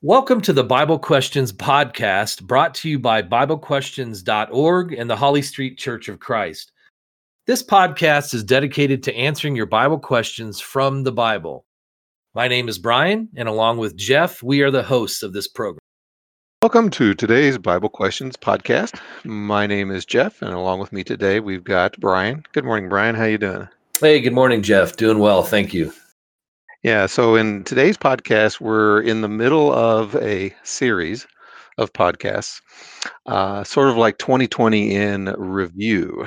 Welcome to the Bible Questions podcast brought to you by BibleQuestions.org and the Holly Street Church of Christ. This podcast is dedicated to answering your Bible questions from the Bible. My name is Brian, and along with Jeff, we are the hosts of this program. Welcome to today's Bible Questions podcast. My name is Jeff, and along with me today, we've got Brian. Good morning, Brian. How you doing? Hey, good morning, Jeff. Doing well, thank you. Yeah, so in today's podcast, we're in the middle of a series of podcasts, sort of like 2020 in review.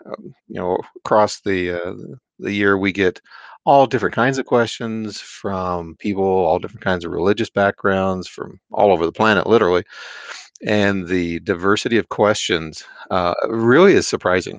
Across the year, we get all different kinds of questions from people, all different kinds of religious backgrounds from all over the planet, literally. And the diversity of questions really is surprising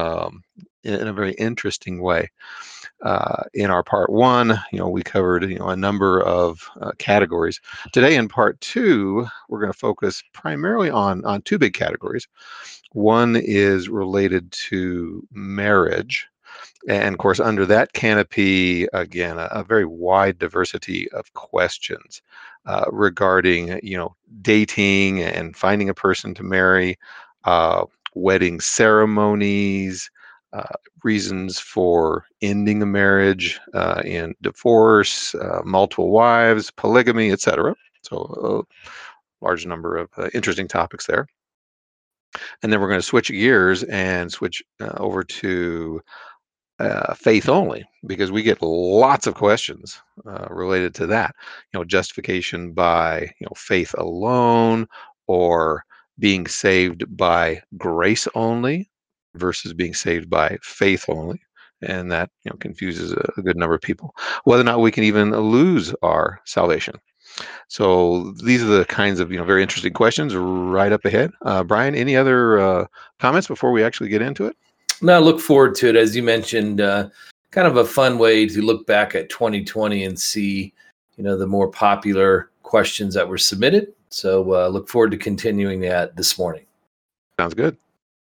in a very interesting way. In our part one, we covered a number of categories. Today, in part two, we're going to focus primarily on two big categories. One is related to marriage, and of course, under that canopy, again, a very wide diversity of questions regarding, dating and finding a person to marry, wedding ceremonies, uh, reasons for ending a marriage, in divorce, multiple wives, polygamy, etc. So, a large number of interesting topics there. And then we're going to switch gears and switch over to faith only, because we get lots of questions related to that. Justification by faith alone, or being saved by grace only versus being saved by faith only, and that confuses a good number of people. Whether or not we can even lose our salvation. So these are the kinds of very interesting questions right up ahead. Brian, any other comments before we actually get into it? No, I look forward to it. As you mentioned, kind of a fun way to look back at 2020 and see, the more popular questions that were submitted. So look forward to continuing that this morning. Sounds good.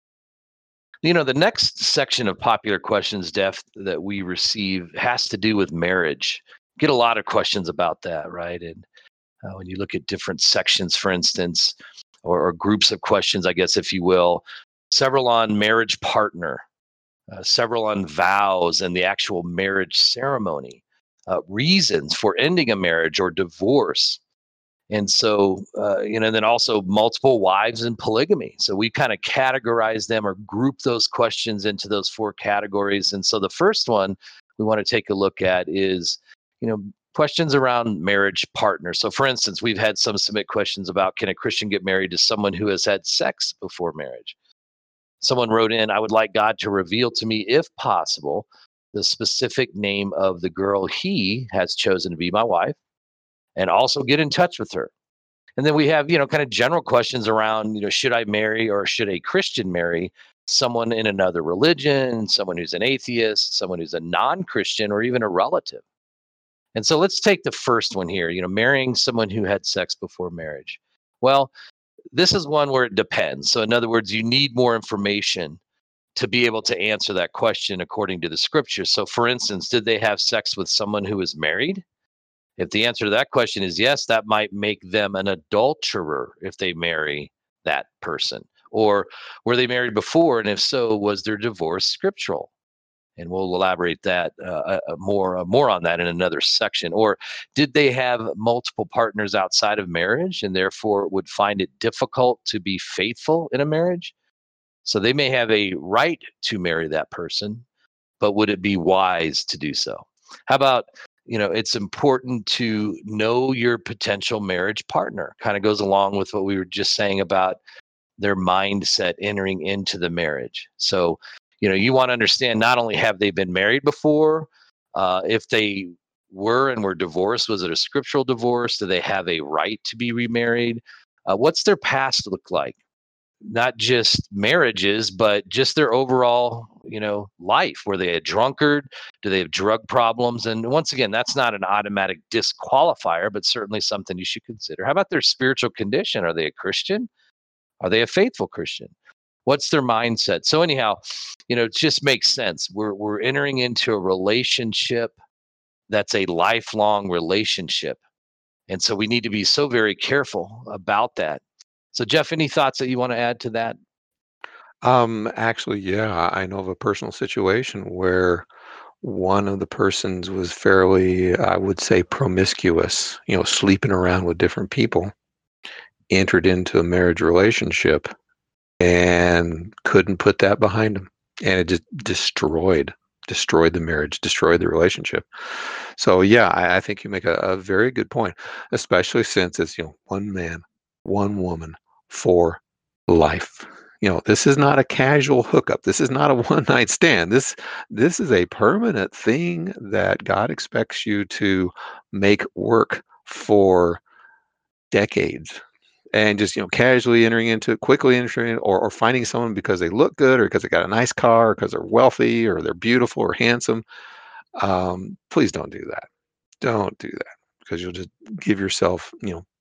The next section of popular questions, Jeff, that we receive has to do with marriage. Get a lot of questions about that, right? And when you look at different sections, for instance, or groups of questions, I guess, if you will, several on marriage partner, several on vows and the actual marriage ceremony, reasons for ending a marriage or divorce. And so, then also multiple wives and polygamy. So we kind of categorize them or group those questions into those four categories. And so the first one we want to take a look at is, questions around marriage partner. So for instance, we've had some submit questions about, can a Christian get married to someone who has had sex before marriage? Someone wrote in, I would like God to reveal to me, if possible, the specific name of the girl he has chosen to be my wife, and also get in touch with her. And then we have, kind of general questions around, should I marry, or should a Christian marry someone in another religion, someone who's an atheist, someone who's a non-Christian, or even a relative? And so let's take the first one here, marrying someone who had sex before marriage. Well, this is one where it depends. So in other words, you need more information to be able to answer that question according to the scripture. So for instance, did they have sex with someone who was married? If the answer to that question is yes, that might make them an adulterer if they marry that person. Or were they married before? And if so, was their divorce scriptural? And we'll elaborate that more on that in another section. Or did they have multiple partners outside of marriage and therefore would find it difficult to be faithful in a marriage? So they may have a right to marry that person, but would it be wise to do so? How about, it's important to know your potential marriage partner. Kind of goes along with what we were just saying about their mindset entering into the marriage. So, you want to understand, not only have they been married before, if they were and were divorced, was it a scriptural divorce? Do they have a right to be remarried? What's their past look like? Not just marriages, but just their overall, life. Were they a drunkard? Do they have drug problems? And once again, that's not an automatic disqualifier, but certainly something you should consider. How about their spiritual condition? Are they a Christian? Are they a faithful Christian? What's their mindset? So anyhow, it just makes sense. We're entering into a relationship that's a lifelong relationship. And so we need to be so very careful about that. So, Jeff, any thoughts that you want to add to that? Actually, yeah, I know of a personal situation where one of the persons was fairly, I would say, promiscuous, sleeping around with different people, entered into a marriage relationship and couldn't put that behind him. And it just destroyed the marriage, destroyed the relationship. So yeah, I think you make a very good point, especially since it's, one man, one woman for life. This is not a casual hookup. This is not a one night stand. This is a permanent thing that God expects you to make work for decades. And just, casually entering into it, quickly entering, or finding someone because they look good, or because they got a nice car, or because they're wealthy, or they're beautiful or handsome. Please don't do that. Don't do that, because you'll just give yourself,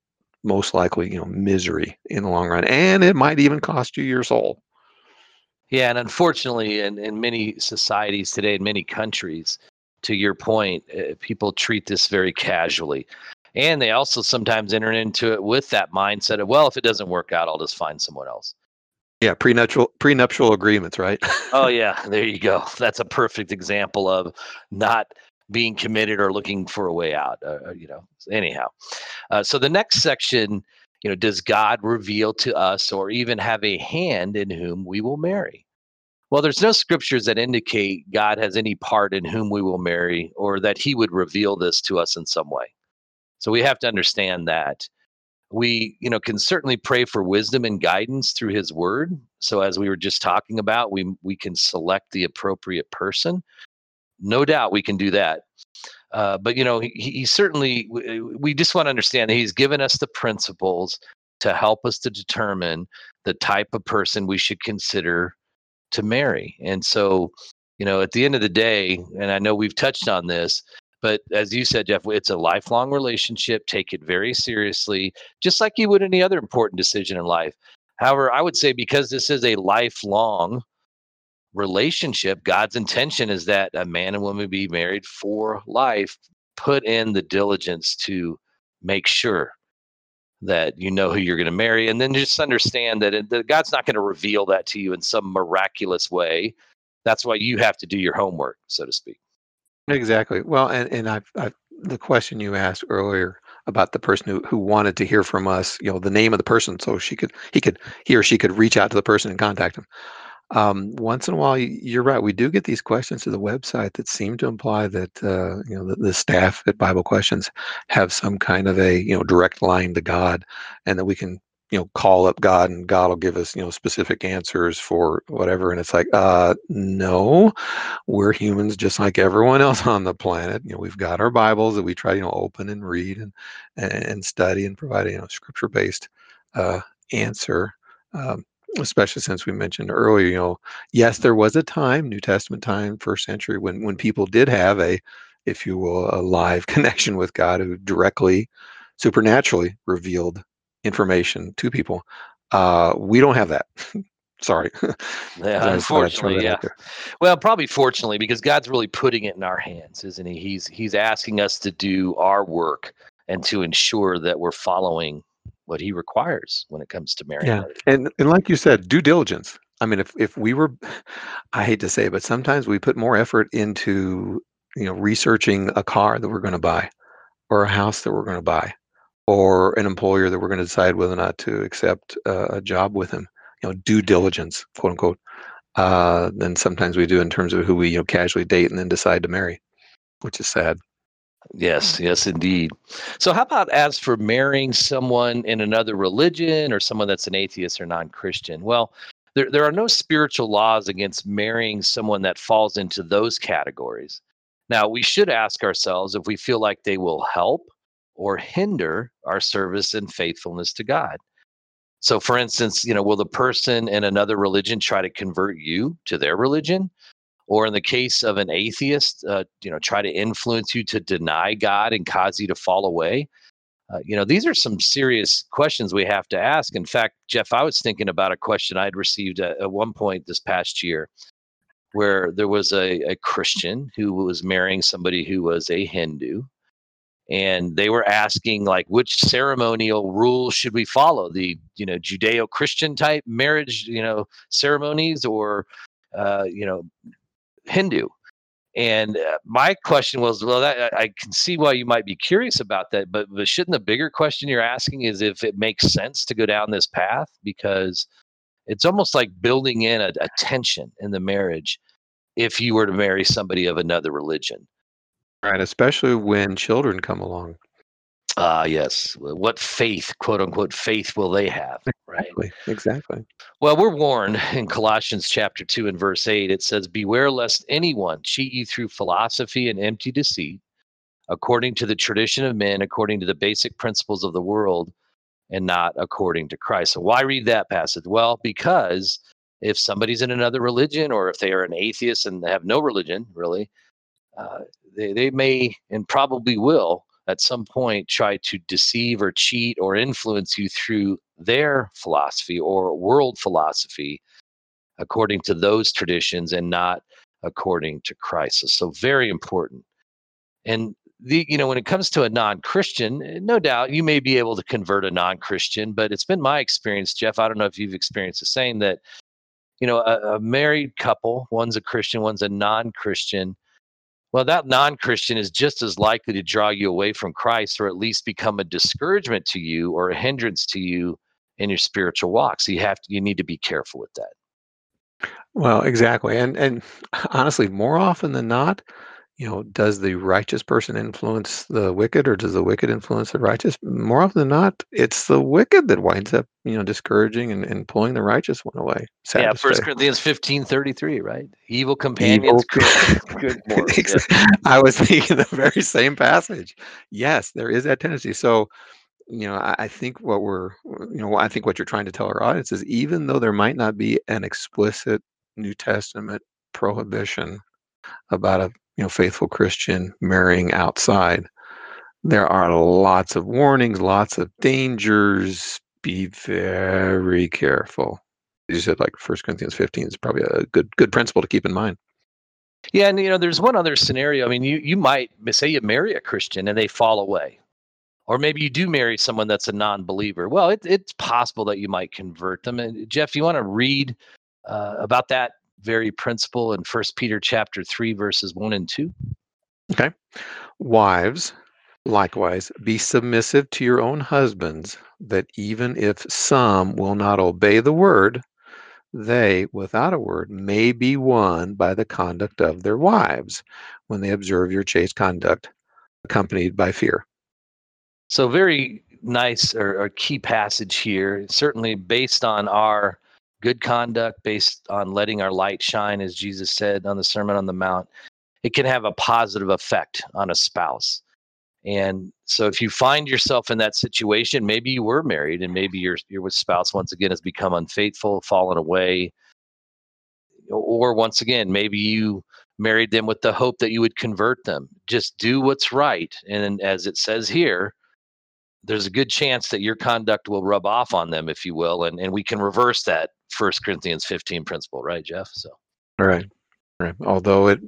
most likely, misery in the long run, and it might even cost you your soul. Yeah, and unfortunately, in many societies today, in many countries, to your point, people treat this very casually. And they also sometimes enter into it with that mindset of, well, if it doesn't work out, I'll just find someone else. Yeah, prenuptial agreements, right? Oh, yeah, there you go. That's a perfect example of not being committed or looking for a way out. Anyhow. So the next section, does God reveal to us or even have a hand in whom we will marry? Well, there's no scriptures that indicate God has any part in whom we will marry or that he would reveal this to us in some way. So we have to understand that we, can certainly pray for wisdom and guidance through his word. So as we were just talking about, we can select the appropriate person. No doubt we can do that. But he certainly, we just want to understand that he's given us the principles to help us to determine the type of person we should consider to marry. And so, at the end of the day, and I know we've touched on this, but as you said, Jeff, it's a lifelong relationship. Take it very seriously, just like you would any other important decision in life. However, I would say because this is a lifelong relationship, God's intention is that a man and woman be married for life. Put in the diligence to make sure that you know who you're going to marry, and then just understand that God's not going to reveal that to you in some miraculous way. That's why you have to do your homework, so to speak. Exactly. Well, and I've the question you asked earlier about the person who wanted to hear from us, the name of the person, so he or she could reach out to the person and contact them. Once in a while, you're right. We do get these questions to the website that seem to imply that the staff at Bible Questions have some kind of a direct line to God, and that we can call up God and God will give us specific answers for whatever. And it's like, no, we're humans just like everyone else on the planet. We've got our Bibles that we try open and read and study and provide scripture based answer. Um, Especially since we mentioned earlier, yes, there was a time, New Testament time, first century, when people did have a, if you will, a live connection with God who directly, supernaturally revealed information to people. We don't have that. Sorry. Yeah, I just thought I'd throw unfortunately, that yeah. out there. Well, probably fortunately, because God's really putting it in our hands, isn't he? He's asking us to do our work and to ensure that we're following what he requires when it comes to marrying Yeah, others. and like you said, due diligence. I mean, if we were, I hate to say it, but sometimes we put more effort into researching a car that we're going to buy, or a house that we're going to buy, or an employer that we're going to decide whether or not to accept a job with him. Due diligence, quote unquote. Than sometimes we do in terms of who we casually date and then decide to marry, which is sad. Yes, yes, indeed. So, how about as for marrying someone in another religion or someone that's an atheist or non Christian? Well, there are no spiritual laws against marrying someone that falls into those categories. Now, we should ask ourselves if we feel like they will help or hinder our service and faithfulness to God. So, for instance, will the person in another religion try to convert you to their religion? Or in the case of an atheist, try to influence you to deny God and cause you to fall away. These are some serious questions we have to ask. In fact, Jeff, I was thinking about a question I'd received at one point this past year, where there was a Christian who was marrying somebody who was a Hindu, and they were asking like, which ceremonial rules should we follow? The Judeo-Christian type marriage ceremonies, or Hindu. And my question was, well, I can see why you might be curious about that, but shouldn't the bigger question you're asking is if it makes sense to go down this path? Because it's almost like building in a tension in the marriage if you were to marry somebody of another religion. Right, especially when children come along. Yes. What faith, quote unquote, faith will they have? Right. Exactly. Well, we're warned in Colossians chapter 2 and verse 8. It says, beware lest anyone cheat you through philosophy and empty deceit, according to the tradition of men, according to the basic principles of the world, and not according to Christ. So why read that passage? Well, because if somebody's in another religion, or if they are an atheist and they have no religion, really, uh, they may and probably will at some point try to deceive or cheat or influence you through their philosophy or world philosophy according to those traditions and not according to Christ. So very important. And when it comes to a non-Christian, no doubt you may be able to convert a non-Christian, but it's been my experience, Jeff, I don't know if you've experienced the same, that a married couple, one's a Christian, one's a non-Christian. Well, that non-Christian is just as likely to draw you away from Christ, or at least become a discouragement to you or a hindrance to you in your spiritual walk. So you need to be careful with that. Well, exactly. And honestly, more often than not, does the righteous person influence the wicked, or does the wicked influence the righteous? More often than not, it's the wicked that winds up, discouraging and pulling the righteous one away. Sad Yeah, to First say. Corinthians 15:33, right? Evil companions Evil. good morals. Yeah. I was thinking the very same passage. Yes, there is that tendency. So, I think I think what you're trying to tell our audience is, even though there might not be an explicit New Testament prohibition about a faithful Christian marrying outside, there are lots of warnings, lots of dangers. Be very careful. You said like 1 Corinthians 15 is probably a good principle to keep in mind. Yeah, and there's one other scenario. I mean, you might say you marry a Christian and they fall away. Or maybe you do marry someone that's a non-believer. Well, it's possible that you might convert them. And Jeff, you want to read about that very principle in 1 Peter chapter 3, verses 1 and 2? Okay. Wives, likewise, be submissive to your own husbands, that even if some will not obey the word, they, without a word, may be won by the conduct of their wives, when they observe your chaste conduct, accompanied by fear. So very nice or key passage here, certainly based on our good conduct, based on letting our light shine, as Jesus said on the Sermon on the Mount. It can have a positive effect on a spouse. And so if you find yourself in that situation, maybe you were married and maybe your spouse once again has become unfaithful, fallen away, or once again, maybe you married them with the hope that you would convert them. Just do what's right. And as it says here, there's a good chance that your conduct will rub off on them, if you will. And we can reverse that 1 Corinthians 15 principle, right, Jeff? So, All right. Right. Although it,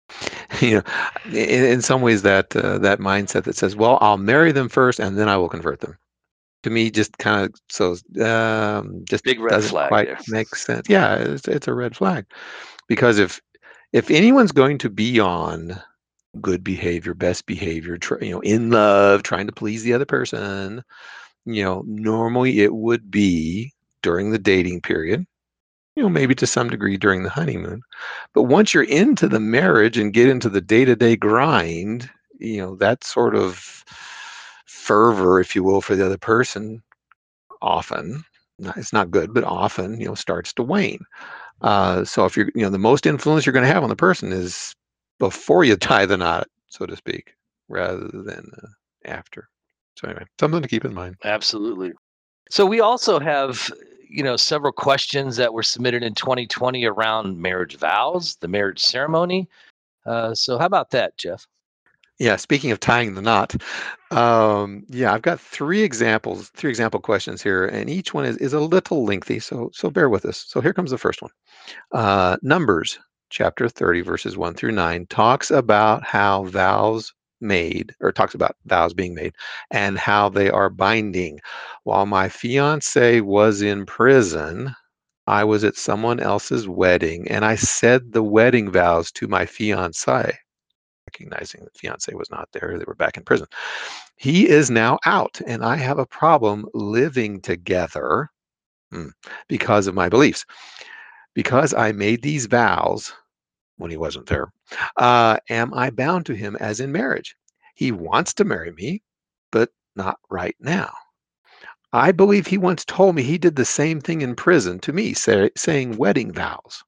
in some ways, that mindset that says, "Well, I'll marry them first, and then I will convert them," to me, just kind of just big red doesn't flag quite there. make sense. Yeah, it's a red flag, because if anyone's going to be on good behavior, best behavior, in love, trying to please the other person, normally it would be during the dating period, maybe to some degree during the honeymoon. But once you're into the marriage and get into the day-to-day grind, that sort of fervor, if you will, for the other person, often, it's not good, but often, starts to wane. So if you're, the most influence you're going to have on the person is before you tie the knot, so to speak, rather than after. So anyway, something to keep in mind. Absolutely. So we also have, several questions that were submitted in 2020 around marriage vows, the marriage ceremony. So how about that, Jeff? Yeah, speaking of tying the knot, yeah, I've got three example questions here, and each one is a little lengthy, so bear with us. So here comes the first one. Numbers chapter 30, verses 1 through 9 talks about how vows made, or talks about vows being made, and how they are binding. While my fiance was in prison, I was at someone else's wedding, and I said the wedding vows to my fiance, recognizing that fiance was not there. They were back in prison. He is now out, and I have a problem living together because of my beliefs. Because I made these vows when he wasn't there, am I bound to him as in marriage? He wants to marry me, but not right now. I believe he once told me he did the same thing in prison to me, saying wedding vows.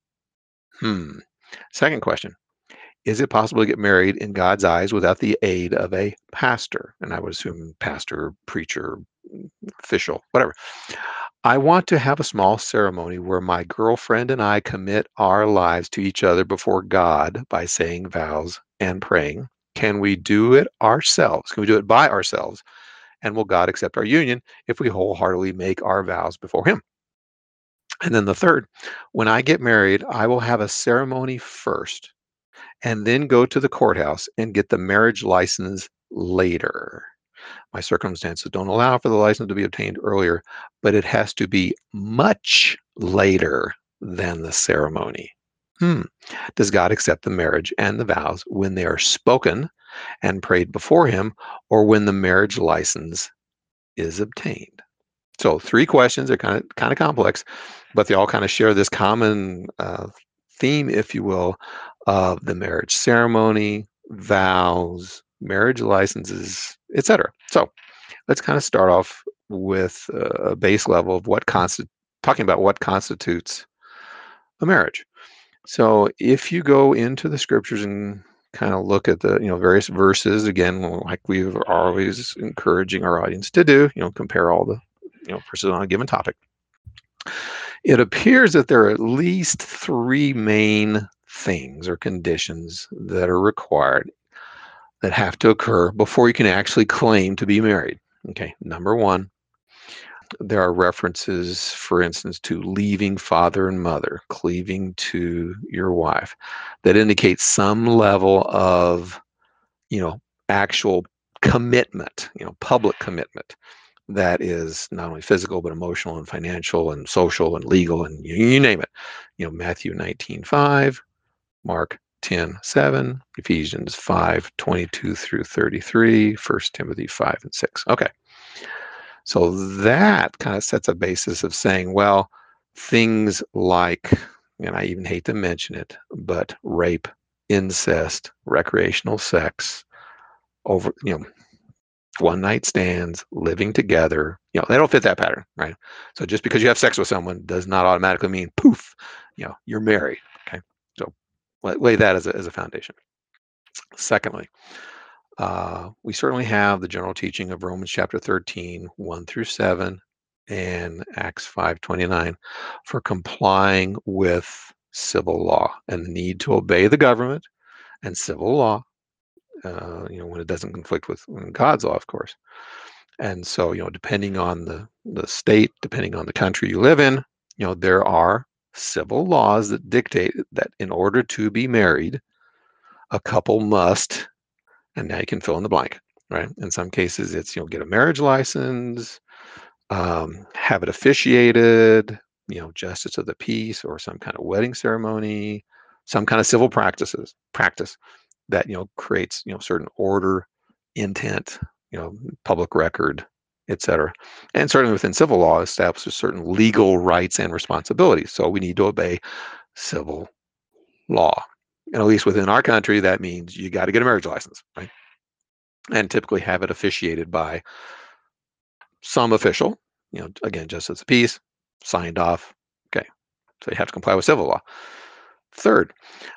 Second question. Is it possible to get married in God's eyes without the aid of a pastor? And I would assume pastor, preacher, official, whatever. I want to have a small ceremony where my girlfriend and I commit our lives to each other before God by saying vows and praying. Can we do it ourselves? Can we do it by ourselves? And will God accept our union if we wholeheartedly make our vows before Him? And then the third, when I get married, I will have a ceremony first and then go to the courthouse and get the marriage license later. My circumstances don't allow for the license to be obtained earlier, but it has to be much later than the ceremony. Does God accept the marriage and the vows when they are spoken and prayed before Him, or when the marriage license is obtained? So 3 questions. They're kind of complex, but they all kind of share this common theme, if you will, of the marriage ceremony, vows, marriage licenses, etc. So let's kind of start off with a base level of talking about what constitutes a marriage. So if you go into the scriptures and kind of look at the various verses, again, like we're always encouraging our audience to do, compare all the verses on a given topic. It appears that there are at least 3 main things or conditions that are required that have to occur before you can actually claim to be married. Okay, number 1, there are references, for instance, to leaving father and mother, cleaving to your wife, that indicates some level of, actual commitment, public commitment that is not only physical, but emotional and financial and social and legal and you name it. Matthew 19:5, Mark 10:7, Ephesians 5:22 through 33, 1 Timothy 5:6. Okay. So that kind of sets a basis of saying, well, things like, and I even hate to mention it, but rape, incest, recreational sex, over, one night stands, living together, they don't fit that pattern, right? So just because you have sex with someone does not automatically mean poof, you're married. Okay. So lay that as a foundation. Secondly, we certainly have the general teaching of Romans chapter 13, 1 through 7, and Acts 5:29 for complying with civil law and the need to obey the government and civil law, when it doesn't conflict with God's law, of course. And so, depending on the state, depending on the country you live in, there are civil laws that dictate that in order to be married, a couple must, and now you can fill in the blank, right? In some cases, it's, get a marriage license, have it officiated, justice of the peace or some kind of wedding ceremony, some kind of civil practice that, creates, certain order, intent, public record, etc. And certainly within civil law establishes certain legal rights and responsibilities. So we need to obey civil law. And at least within our country, that means you got to get a marriage license, right? And typically have it officiated by some official, again, justice of the peace, signed off. Okay. So you have to comply with civil law. Third,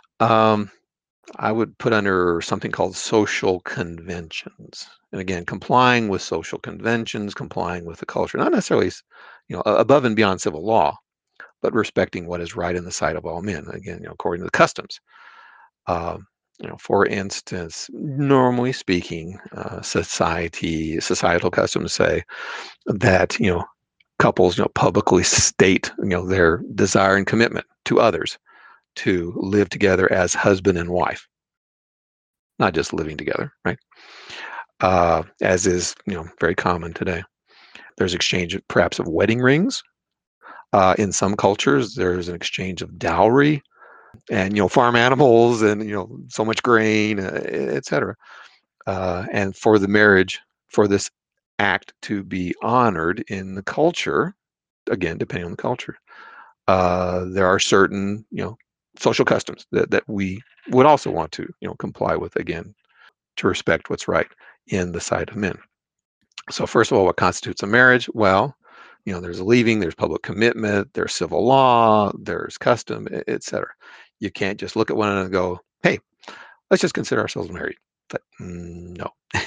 I would put under something called social conventions. And again, complying with social conventions, complying with the culture, not necessarily, above and beyond civil law, but respecting what is right in the sight of all men. Again, according to the customs. For instance, normally speaking, societal customs say that, couples, publicly state, their desire and commitment to others to live together as husband and wife. not just living together, right? As is very common today. There's exchange perhaps of wedding rings. In some cultures, there's an exchange of dowry and farm animals and so much grain, etc. And for the marriage, for this act to be honored in the culture, again depending on the culture, there are certain social customs that we would also want to comply with, again, to respect what's right in the sight of men. So first of all, what constitutes a marriage? Well, there's a leaving, there's public commitment, there's civil law, there's custom, etc. You can't just look at one another and go, hey, let's just consider ourselves married. But no,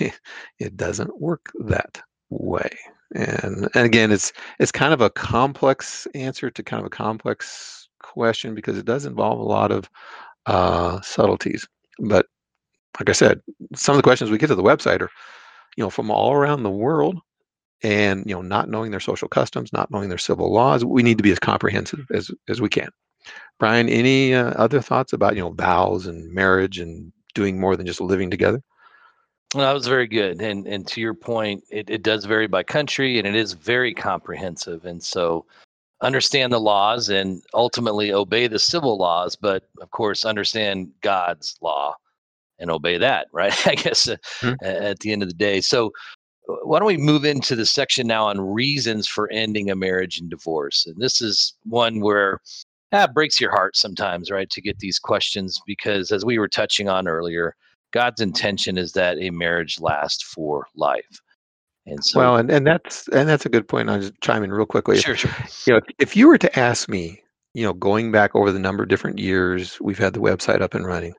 it doesn't work that way. And again, it's kind of a complex answer to kind of a complex question, because it does involve a lot of subtleties. But like I said, some of the questions we get to the website are from all around the world, and not knowing their social customs, not knowing their civil laws. We need to be as comprehensive as we can. Brian, any other thoughts about vows and marriage and doing more than just living together? Well, that was very good. And to your point, it does vary by country, and it is very comprehensive. And so understand the laws and ultimately obey the civil laws, but of course understand God's law and obey that, right? I guess Mhm. at the end of the day. So why don't we move into the section now on reasons for ending a marriage and divorce? And this is one where it breaks your heart sometimes, right, to get these questions, because as we were touching on earlier, God's intention is that a marriage lasts for life. And so, Well, and that's a good point. I'll just chime in real quickly. sure, sure. If you were to ask me, going back over the number of different years we've had the website up and running,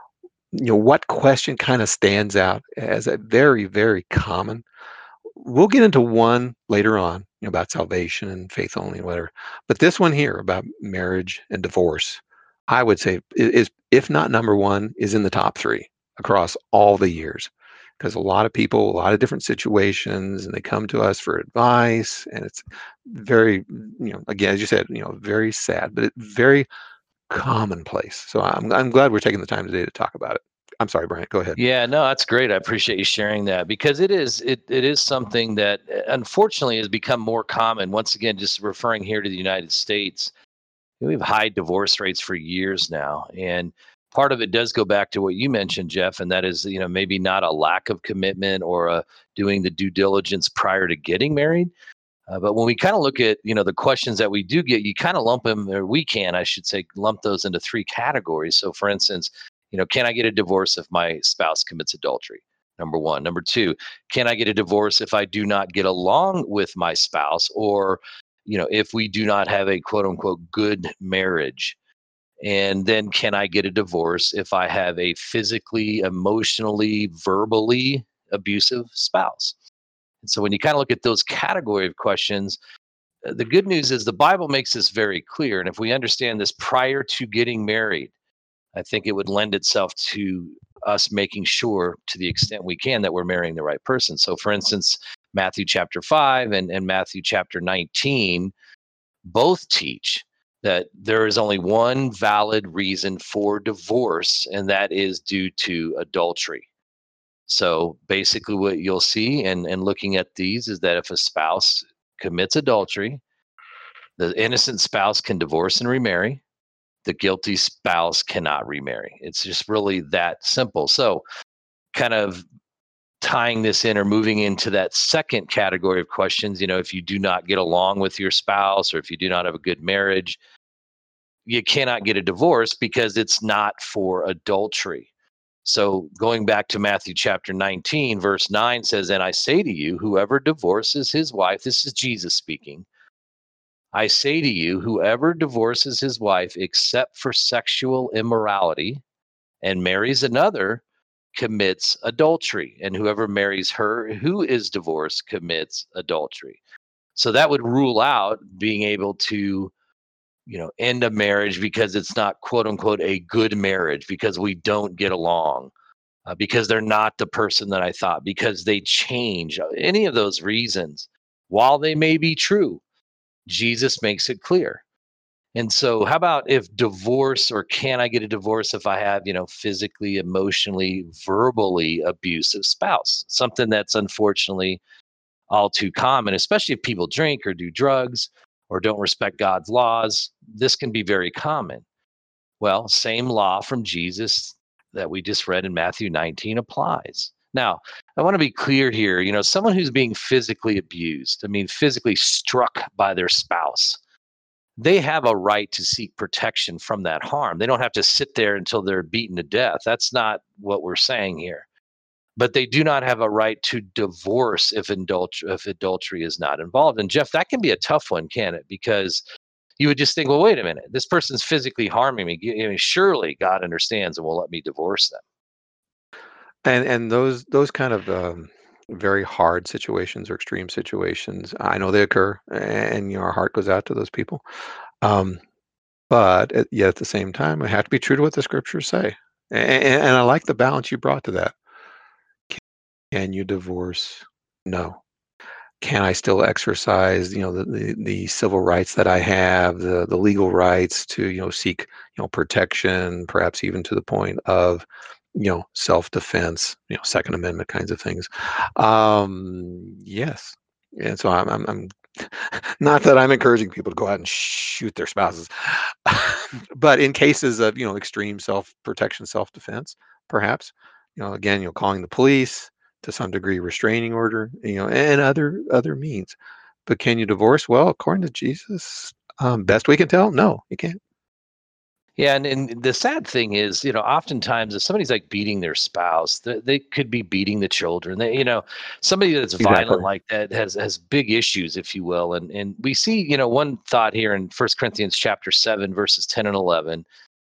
what question kind of stands out as a very, very common? We'll get into one later on, about salvation and faith only and whatever. But this one here about marriage and divorce, I would say is, if not number one, is in the top three across all the years. Because a lot of people, a lot of different situations, and they come to us for advice, and it's very, again, as you said, very sad, but it's very commonplace. So I'm glad we're taking the time today to talk about it. I'm sorry, Brian. Go ahead. Yeah, no, that's great. I appreciate you sharing that, because it is something that unfortunately has become more common. Once again, just referring here to the United States, we have high divorce rates for years now, and part of it does go back to what you mentioned, Jeff, and that is, maybe not a lack of commitment or doing the due diligence prior to getting married. But when we kind of look at the questions that we do get, you kind of lump them, or we can, I should say, lump those into three categories. So, for instance, can I get a divorce if my spouse commits adultery? Number one. Number two, can I get a divorce if I do not get along with my spouse, or if we do not have a quote unquote good marriage? And then, can I get a divorce if I have a physically, emotionally, verbally abusive spouse? And so when you kind of look at those category of questions, the good news is the Bible makes this very clear. And if we understand this prior to getting married, I think it would lend itself to us making sure, to the extent we can, that we're marrying the right person. So, for instance, Matthew chapter 5 and Matthew chapter 19 both teach that there is only one valid reason for divorce, and that is due to adultery. So basically, what you'll see, and looking at these, is that if a spouse commits adultery, the innocent spouse can divorce and remarry. The guilty spouse cannot remarry. It's just really that simple. So, kind of tying this in or moving into that second category of questions, if you do not get along with your spouse, or if you do not have a good marriage, you cannot get a divorce because it's not for adultery. So going back to Matthew chapter 19, verse 9 says, "And I say to you, whoever divorces his wife," this is Jesus speaking, "I say to you, whoever divorces his wife except for sexual immorality and marries another commits adultery. And whoever marries her who is divorced commits adultery." So that would rule out being able to end a marriage because it's not quote unquote a good marriage, because we don't get along, because they're not the person that I thought, because they change, any of those reasons, while they may be true, Jesus makes it clear. And so, how about if divorce, or can I get a divorce if I have, physically, emotionally, verbally abusive spouse? Something that's unfortunately all too common, especially if people drink or do drugs or don't respect God's laws. This can be very common. Well, same law from Jesus that we just read in Matthew 19 applies. Now, I want to be clear here. Someone who's being physically abused, I mean, physically struck by their spouse, they have a right to seek protection from that harm. They don't have to sit there until they're beaten to death. That's not what we're saying here. But they do not have a right to divorce if adultery is not involved. And Jeff, that can be a tough one, can it? Because you would just think, well, wait a minute, this person's physically harming me. Surely God understands and will let me divorce them. And those kind of very hard situations or extreme situations, I know they occur, and our heart goes out to those people. Um, but yet at the same time, I have to be true to what the scriptures say, and I like the balance you brought to that. Can you divorce? No. Can I still exercise, the civil rights that I have, the legal rights to, seek, protection, perhaps even to the point of, self-defense, Second Amendment kinds of things. Yes. And so I'm not that I'm encouraging people to go out and shoot their spouses, but in cases of, extreme self-protection, self-defense, perhaps, again, calling the police, to some degree restraining order, and other means. But can you divorce? Well, according to Jesus, best we can tell, no, you can't. Yeah, and the sad thing is, oftentimes if somebody's like beating their spouse, they could be beating the children. Somebody that's violent Exactly. like that has big issues, if you will. And we see, one thought here in 1 Corinthians chapter 7, verses 10 and 11.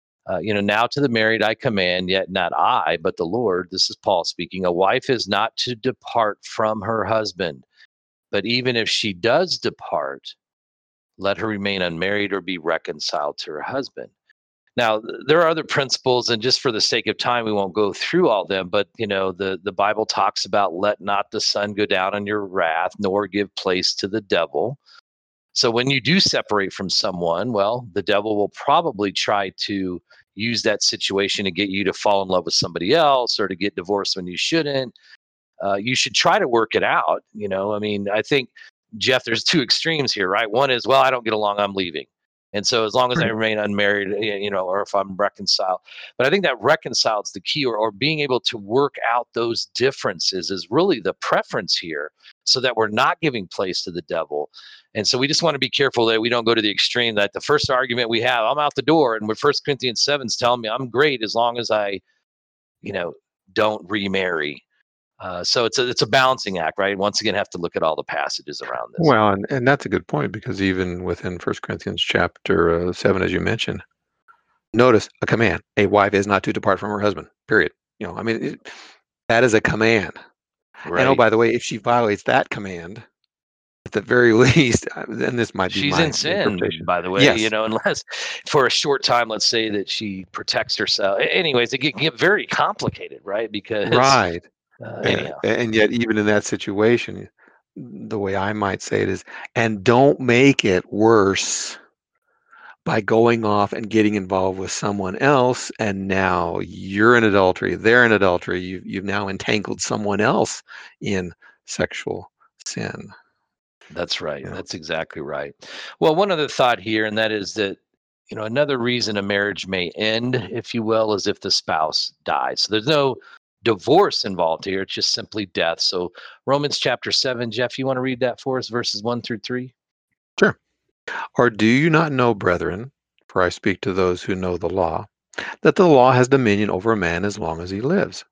Now to the married I command, yet not I, but the Lord. This is Paul speaking. A wife is not to depart from her husband, but even if she does depart, let her remain unmarried or be reconciled to her husband. Now, there are other principles, and just for the sake of time, we won't go through all them. But the Bible talks about let not the sun go down on your wrath, nor give place to the devil. So when you do separate from someone, well, the devil will probably try to use that situation to get you to fall in love with somebody else or to get divorced when you shouldn't. You should try to work it out. I mean, I think, Jeff, there's two extremes here, right? One is, well, I don't get along, I'm leaving. And so as long as I Right. remain unmarried, or if I'm reconciled. But I think that reconciled is the key, or being able to work out those differences is really the preference here, so that we're not giving place to the devil. And so we just want to be careful that we don't go to the extreme that the first argument we have, I'm out the door. And with 1 Corinthians 7 is telling me I'm great as long as I, you know, don't remarry. So it's a balancing act, right? Once again, have to look at all the passages around this. Well, and that's a good point, because even within First Corinthians chapter 7, as you mentioned, notice a command: a wife is not to depart from her husband. Period. I mean, that is a command. And oh, Right? by the way, if she violates that command, at the very least, then this might be She's my in sin, interpretation. by the way. Yes. Unless for a short time, let's say that she protects herself. Anyways, it can get very complicated, right? Because Right. anyhow, And yet, even in that situation, the way I might say it is, and don't make it worse by going off and getting involved with someone else. And now you're in adultery, they're in adultery. You've now entangled someone else in sexual sin. that's right. You know, That's exactly right. Well, one other thought here, and that is that another reason a marriage may end, if you will, is if the spouse dies. So there's no divorce involved here. It's just simply death. So Romans chapter 7, Jeff, you want to read that for us, verses 1 through 3? sure. Or do you not know, brethren, for I speak to those who know the law, that the law has dominion over a man as long as he lives?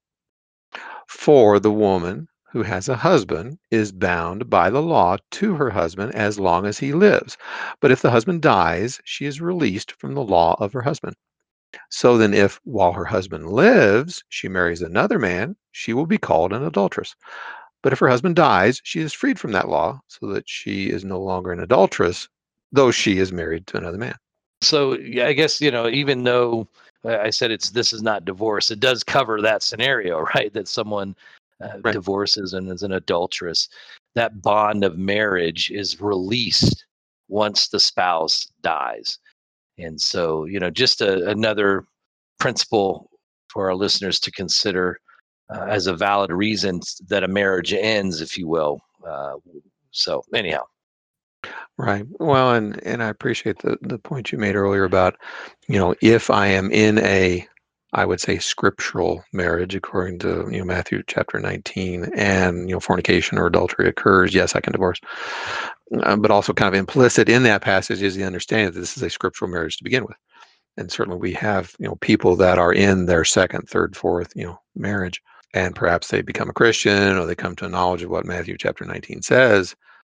For the woman who has a husband is bound by the law to her husband as long as he lives. But if the husband dies, she is released from the law of her husband. So then, if while her husband lives, she marries another man, she will be called an adulteress. But if her husband dies, she is freed from that law, so that she is no longer an adulteress, though she is married to another man. So yeah, I guess even though I said this is not divorce, it does cover that scenario, right? That someone Right. divorces and is an adulteress. That bond of marriage is released once the spouse dies. And so, just another principle for our listeners to consider as a valid reason that a marriage ends, if you will. So, anyhow. Right. Well, and I appreciate the point you made earlier about, if I am in I would say scriptural marriage according to, Matthew chapter 19, and, fornication or adultery occurs, yes, I can divorce. But also kind of implicit in that passage is the understanding that this is a scriptural marriage to begin with. And certainly we have, people that are in their second, third, fourth, marriage, and perhaps they become a Christian or they come to a knowledge of what Matthew chapter 19 says.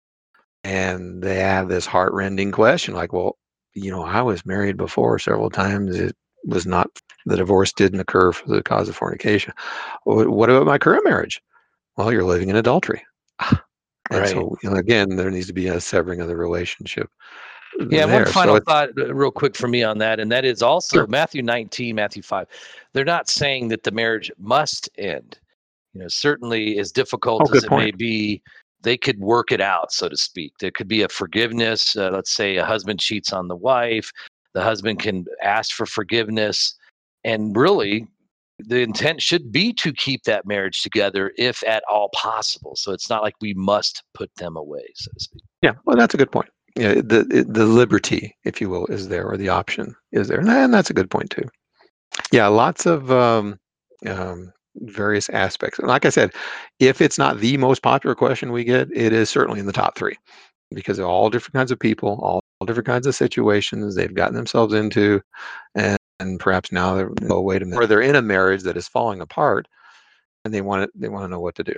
And they have this heartrending question like, well, I was married before several times. It was not, the divorce didn't occur for the cause of fornication. What about my current marriage? Well, you're living in adultery. And Right. so, again, there needs to be a severing of the relationship Yeah, and one there. So final it's thought, real quick for me on that, and that is also sure. Matthew 19, Matthew 5. They're not saying that the marriage must end. Certainly as Oh, difficult as good it may point. be, they could work it out, so to speak. There could be a forgiveness. Let's say a husband cheats on the wife, the husband can ask for forgiveness, and really the intent should be to keep that marriage together if at all possible. So it's not like we must put them away, so to speak. Yeah, well, that's a good point. Yeah, the liberty, if you will, is there, or the option is there, and that's a good point too. Yeah, lots of various aspects. And like I said, if it's not the most popular question we get, it is certainly in the top three because they're all different kinds of people, all different kinds of situations they've gotten themselves into, and perhaps now they're, oh, wait a minute, or they're in a marriage that is falling apart, and they want to know what to do.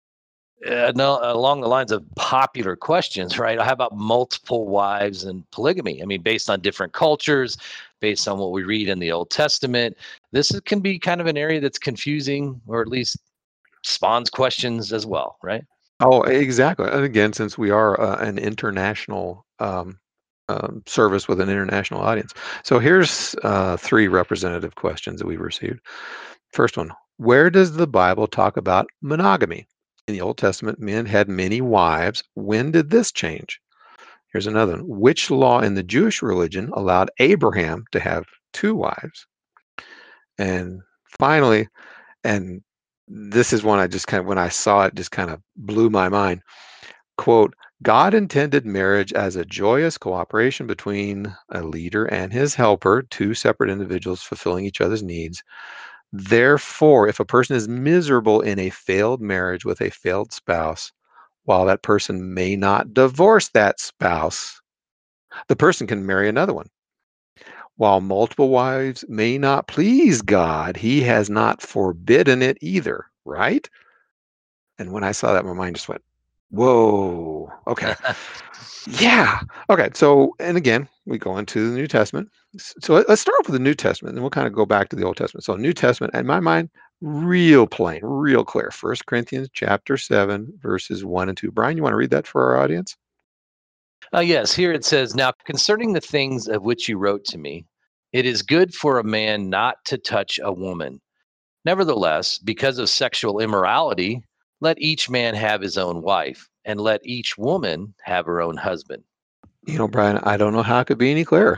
No, along the lines of popular questions, right? How about multiple wives and polygamy? I mean, based on different cultures, based on what we read in the Old Testament, can be kind of an area that's confusing, or at least spawns questions as well, right? Oh, exactly. And again, since we are an international service with an international audience, so here's three representative questions that we've received. First one: where does the Bible talk about monogamy? In the Old Testament, men had many wives. When did this change? Here's another one: which law in the Jewish religion allowed Abraham to have two wives? And finally, and this is one I just kind of, when I saw it, just kind of blew my mind. Quote, God intended marriage as a joyous cooperation between a leader and his helper, two separate individuals fulfilling each other's needs. Therefore, if a person is miserable in a failed marriage with a failed spouse, while that person may not divorce that spouse, the person can marry another one. While multiple wives may not please God, he has not forbidden it either, right? And when I saw that, my mind just went, whoa, okay. Yeah. Okay. So, and again, we go into the New Testament. So let's start off with the New Testament, and then we'll kind of go back to the Old Testament. So, New Testament, in my mind, real plain, real clear. 1 Corinthians chapter 7, verses 1 and 2. Brian, you want to read that for our audience? Yes, here it says, now concerning the things of which you wrote to me, it is good for a man not to touch a woman. Nevertheless, because of sexual immorality, let each man have his own wife, and let each woman have her own husband. Brian, I don't know how it could be any clearer.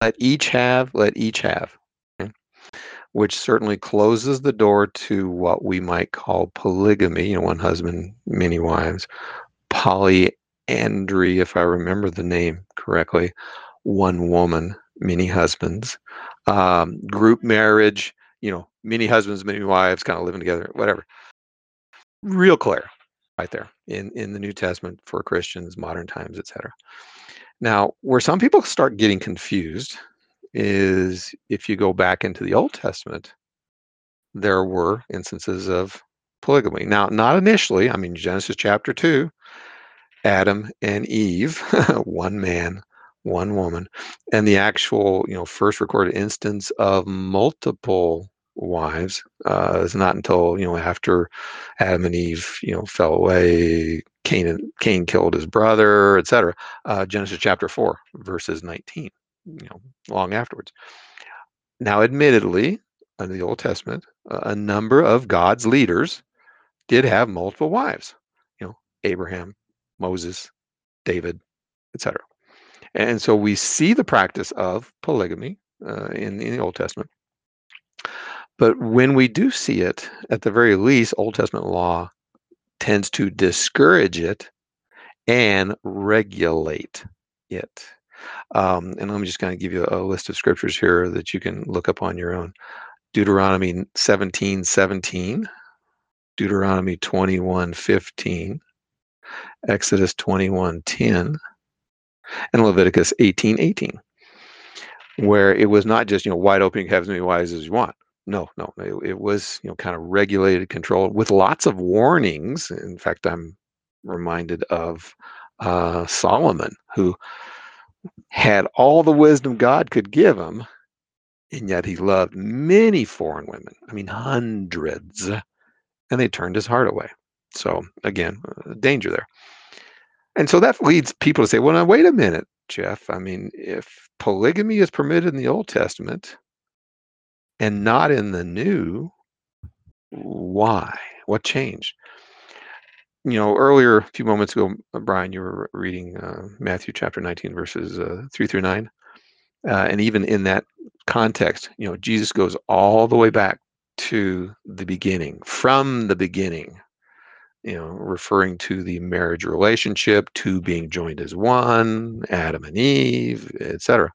Let each have. Okay? Which certainly closes the door to what we might call polygamy, one husband, many wives, polyandry, if I remember the name correctly, one woman, many husbands, group marriage, many husbands, many wives, kind of living together, whatever. Real clear right there in the New Testament for Christians, modern times, etc. Now, where some people start getting confused is if you go back into the Old Testament, there were instances of polygamy. Now, not initially. I mean, Genesis chapter 2, Adam and Eve, one man, one woman, and the actual, first recorded instance of multiple wives is not until, after Adam and Eve, fell away. Cain killed his brother, etc. Genesis chapter 4, verses 19. Long afterwards. Now, admittedly, in the Old Testament, a number of God's leaders did have multiple wives. Abraham, Moses, David, etc. And so we see the practice of polygamy in the Old Testament. But when we do see it, at the very least, Old Testament law tends to discourage it and regulate it. And let me just kind of give you a list of scriptures here that you can look up on your own. Deuteronomy 17:17, Deuteronomy 21:15, Exodus 21:10, and Leviticus 18:18, where it was not just wide open, you have as many wives as you want. No, it was kind of regulated, controlled, with lots of warnings. In fact, I'm reminded of Solomon, who had all the wisdom God could give him, and yet he loved many foreign women. I mean, hundreds, and they turned his heart away. So again, danger there. And so that leads people to say, well, now, wait a minute, Jeff. I mean, if polygamy is permitted in the Old Testament and not in the New, why? What changed? Earlier, a few moments ago, Brian, you were reading Matthew chapter 19, verses 3 through 9. And even in that context, Jesus goes all the way back to the beginning, from the beginning, referring to the marriage relationship, two being joined as one, Adam and Eve, etc.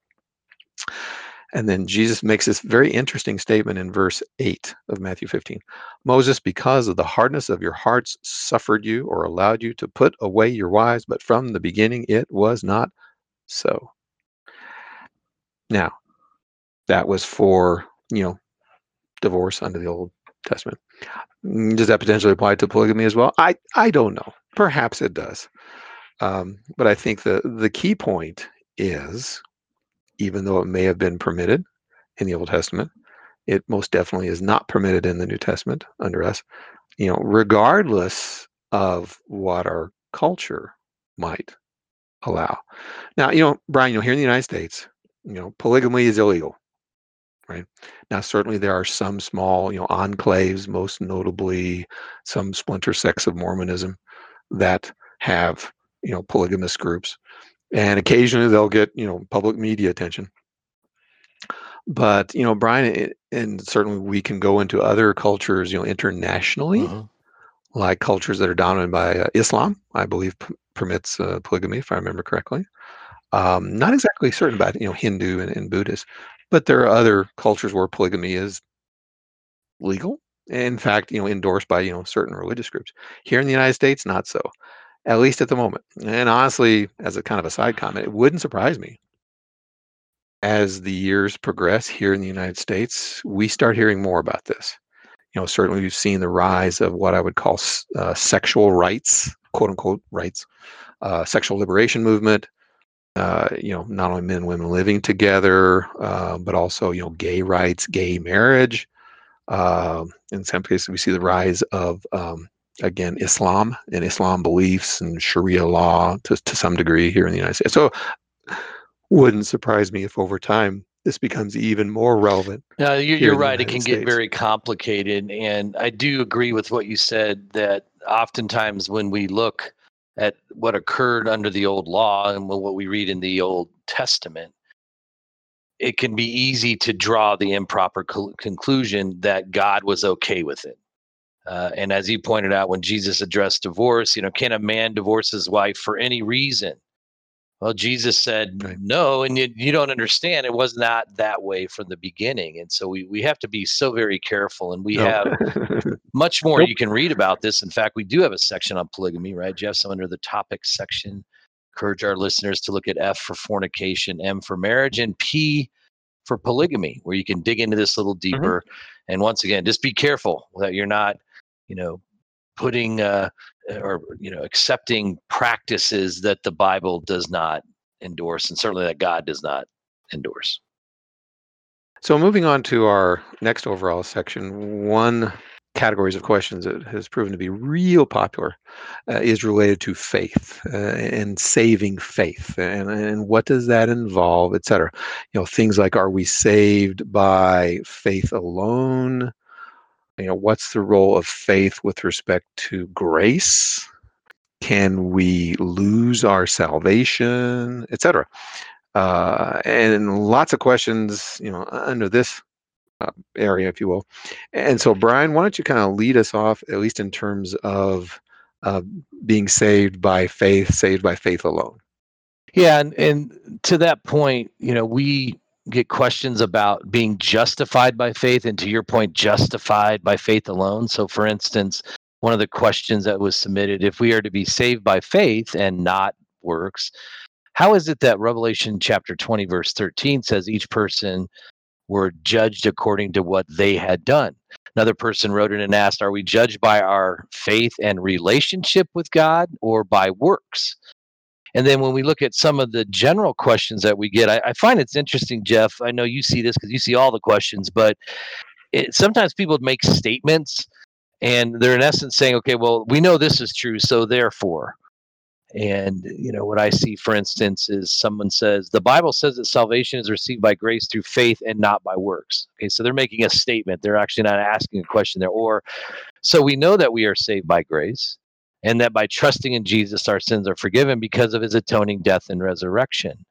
And then Jesus makes this very interesting statement in verse 8 of Matthew 15. Moses, because of the hardness of your hearts, suffered you or allowed you to put away your wives, but from the beginning it was not so. Now, that was for, divorce under the Old Testament. Does that potentially apply to polygamy as well? I don't know. Perhaps it does. But I think the key point is, even though it may have been permitted in the Old Testament, it most definitely is not permitted in the New Testament under us, regardless of what our culture might allow. Now, Brian, here in the United States, polygamy is illegal. Right. Now, certainly there are some small, enclaves, most notably some splinter sects of Mormonism that have, polygamous groups. And occasionally they'll get, public media attention. But, Brian, and certainly we can go into other cultures, internationally, like cultures that are dominated by Islam, I believe permits polygamy, if I remember correctly. Not exactly certain about, Hindu and Buddhist, but there are other cultures where polygamy is legal. In fact, endorsed by, certain religious groups. Here in the United States, not so, at least at the moment. And honestly, as a kind of a side comment, it wouldn't surprise me as the years progress here in the United States, we start hearing more about this. Certainly we've seen the rise of what I would call sexual rights, quote unquote rights, sexual liberation movement. Not only men and women living together, but also, gay rights, gay marriage. In some cases, we see the rise of, again, Islam and Islam beliefs and Sharia law to some degree here in the United States. So wouldn't surprise me if over time this becomes even more relevant. You're right. It can get very complicated. And I do agree with what you said, that oftentimes when we look at what occurred under the old law and what we read in the Old Testament, it can be easy to draw the improper conclusion that God was okay with it. And as you pointed out, when Jesus addressed divorce, can a man divorce his wife for any reason? Well, Jesus said Right. no, and you don't understand. It was not that way from the beginning. And so we have to be so very careful. And we have much more you can read about this. In fact, we do have a section on polygamy, right, Jeff? So under the topics section, encourage our listeners to look at F for fornication, M for marriage, and P for polygamy, where you can dig into this a little deeper. And once again, just be careful that you're not, putting accepting practices that the Bible does not endorse, and certainly that God does not endorse. So moving on to our next overall section, one categories of questions that has proven to be real popular is related to faith and saving faith, and what does that involve, etc. Things like, are we saved by faith alone? What's the role of faith with respect to grace? Can we lose our salvation, etc.? And lots of questions, under this area, if you will. And so, Brian, why don't you kind of lead us off, at least in terms of uh, being saved by faith alone? Yeah, and to that point, we get questions about being justified by faith, and to your point, justified by faith alone. So, for instance, one of the questions that was submitted: if we are to be saved by faith and not works, how is it that Revelation chapter 20, verse 13 says each person were judged according to what they had done? Another person wrote in and asked, are we judged by our faith and relationship with God or by works? And then when we look at some of the general questions that we get, I find it's interesting, Jeff. I know you see this because you see all the questions, but sometimes people make statements and they're in essence saying, okay, well, we know this is true, so therefore. And what I see, for instance, is someone says the Bible says that salvation is received by grace through faith and not by works. Okay, so they're making a statement. They're actually not asking a question there. Or so we know that we are saved by grace, and that by trusting in Jesus, our sins are forgiven because of his atoning death and resurrection.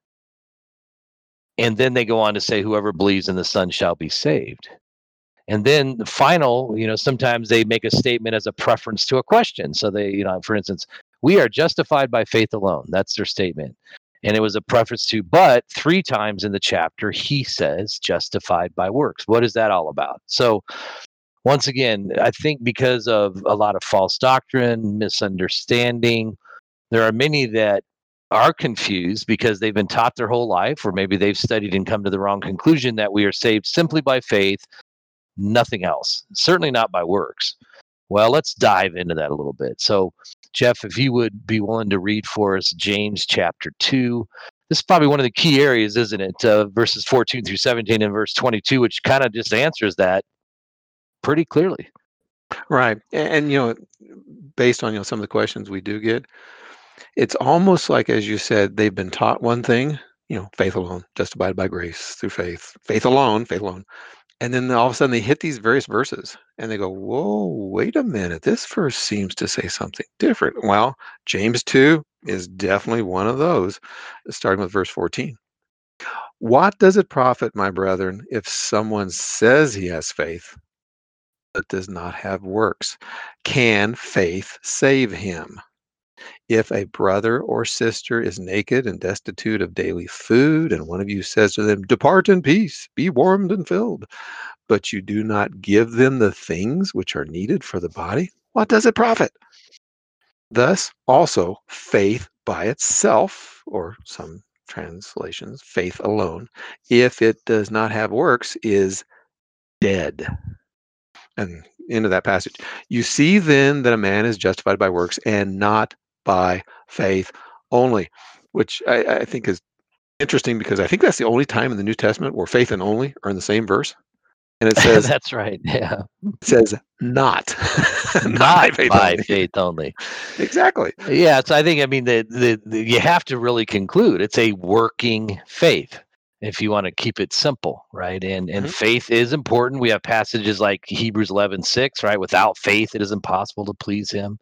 And then they go on to say, whoever believes in the Son shall be saved. And then the final, sometimes they make a statement as a preference to a question. So they, for instance, we are justified by faith alone. That's their statement. And it was a preference to, but 3 times in the chapter, he says justified by works. What is that all about? So once again, I think because of a lot of false doctrine, misunderstanding, there are many that are confused because they've been taught their whole life, or maybe they've studied and come to the wrong conclusion that we are saved simply by faith, nothing else, certainly not by works. Well, let's dive into that a little bit. So, Jeff, if you would be willing to read for us James chapter 2. This is probably one of the key areas, isn't it? Verses 14 through 17 and verse 22, which kind of just answers that pretty clearly. Right. And based on some of the questions we do get, it's almost like, as you said, they've been taught one thing, faith alone, justified by grace through faith alone, faith alone. And then all of a sudden they hit these various verses and they go, whoa, wait a minute. This verse seems to say something different. Well, James 2 is definitely one of those, starting with verse 14. What does it profit, my brethren, if someone says he has faith but does not have works? Can faith save him? If a brother or sister is naked and destitute of daily food, and one of you says to them, depart in peace, be warmed and filled, but you do not give them the things which are needed for the body, what does it profit? Thus also faith by itself, or some translations, faith alone, if it does not have works, is dead. And into that passage. You see then that a man is justified by works and not by faith only, which I think is interesting because I think that's the only time in the New Testament where faith and only are in the same verse. And it says, That's right. Yeah. it says not, Not faith by only. faith only. Exactly. Yeah. So I think, the you have to really conclude it's a working faith if you want to keep it simple, right? And Mhm. faith is important. We have passages like Hebrews 11:6, right? Without faith, it is impossible to please him.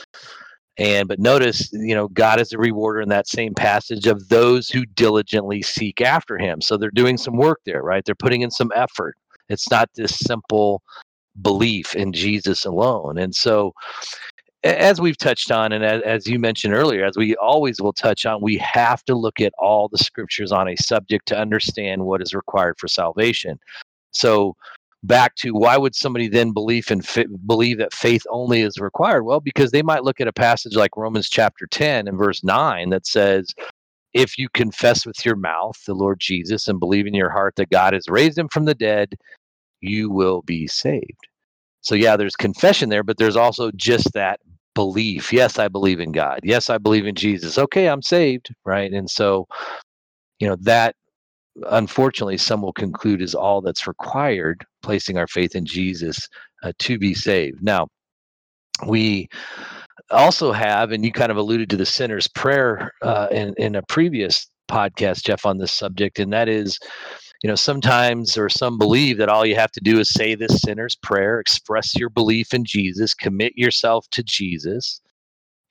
But notice, God is a rewarder in that same passage of those who diligently seek after him. So they're doing some work there, right? They're putting in some effort. It's not this simple belief in Jesus alone. And so, as we've touched on, and as you mentioned earlier, as we always will touch on, we have to look at all the scriptures on a subject to understand what is required for salvation. So, back to why would somebody then believe that faith only is required? Well, because they might look at a passage like Romans chapter 10 and verse 9 that says, if you confess with your mouth the Lord Jesus and believe in your heart that God has raised him from the dead, you will be saved. So yeah, there's confession there, but there's also just that belief. Yes, I believe in God. Yes, I believe in Jesus. Okay, I'm saved, right? And so, that unfortunately some will conclude is all that's required, placing our faith in Jesus to be saved. Now, we also have, and you kind of alluded to the sinner's prayer in a previous podcast, Jeff, on this subject, and that is, sometimes, or some believe that all you have to do is say this sinner's prayer, express your belief in Jesus, commit yourself to Jesus,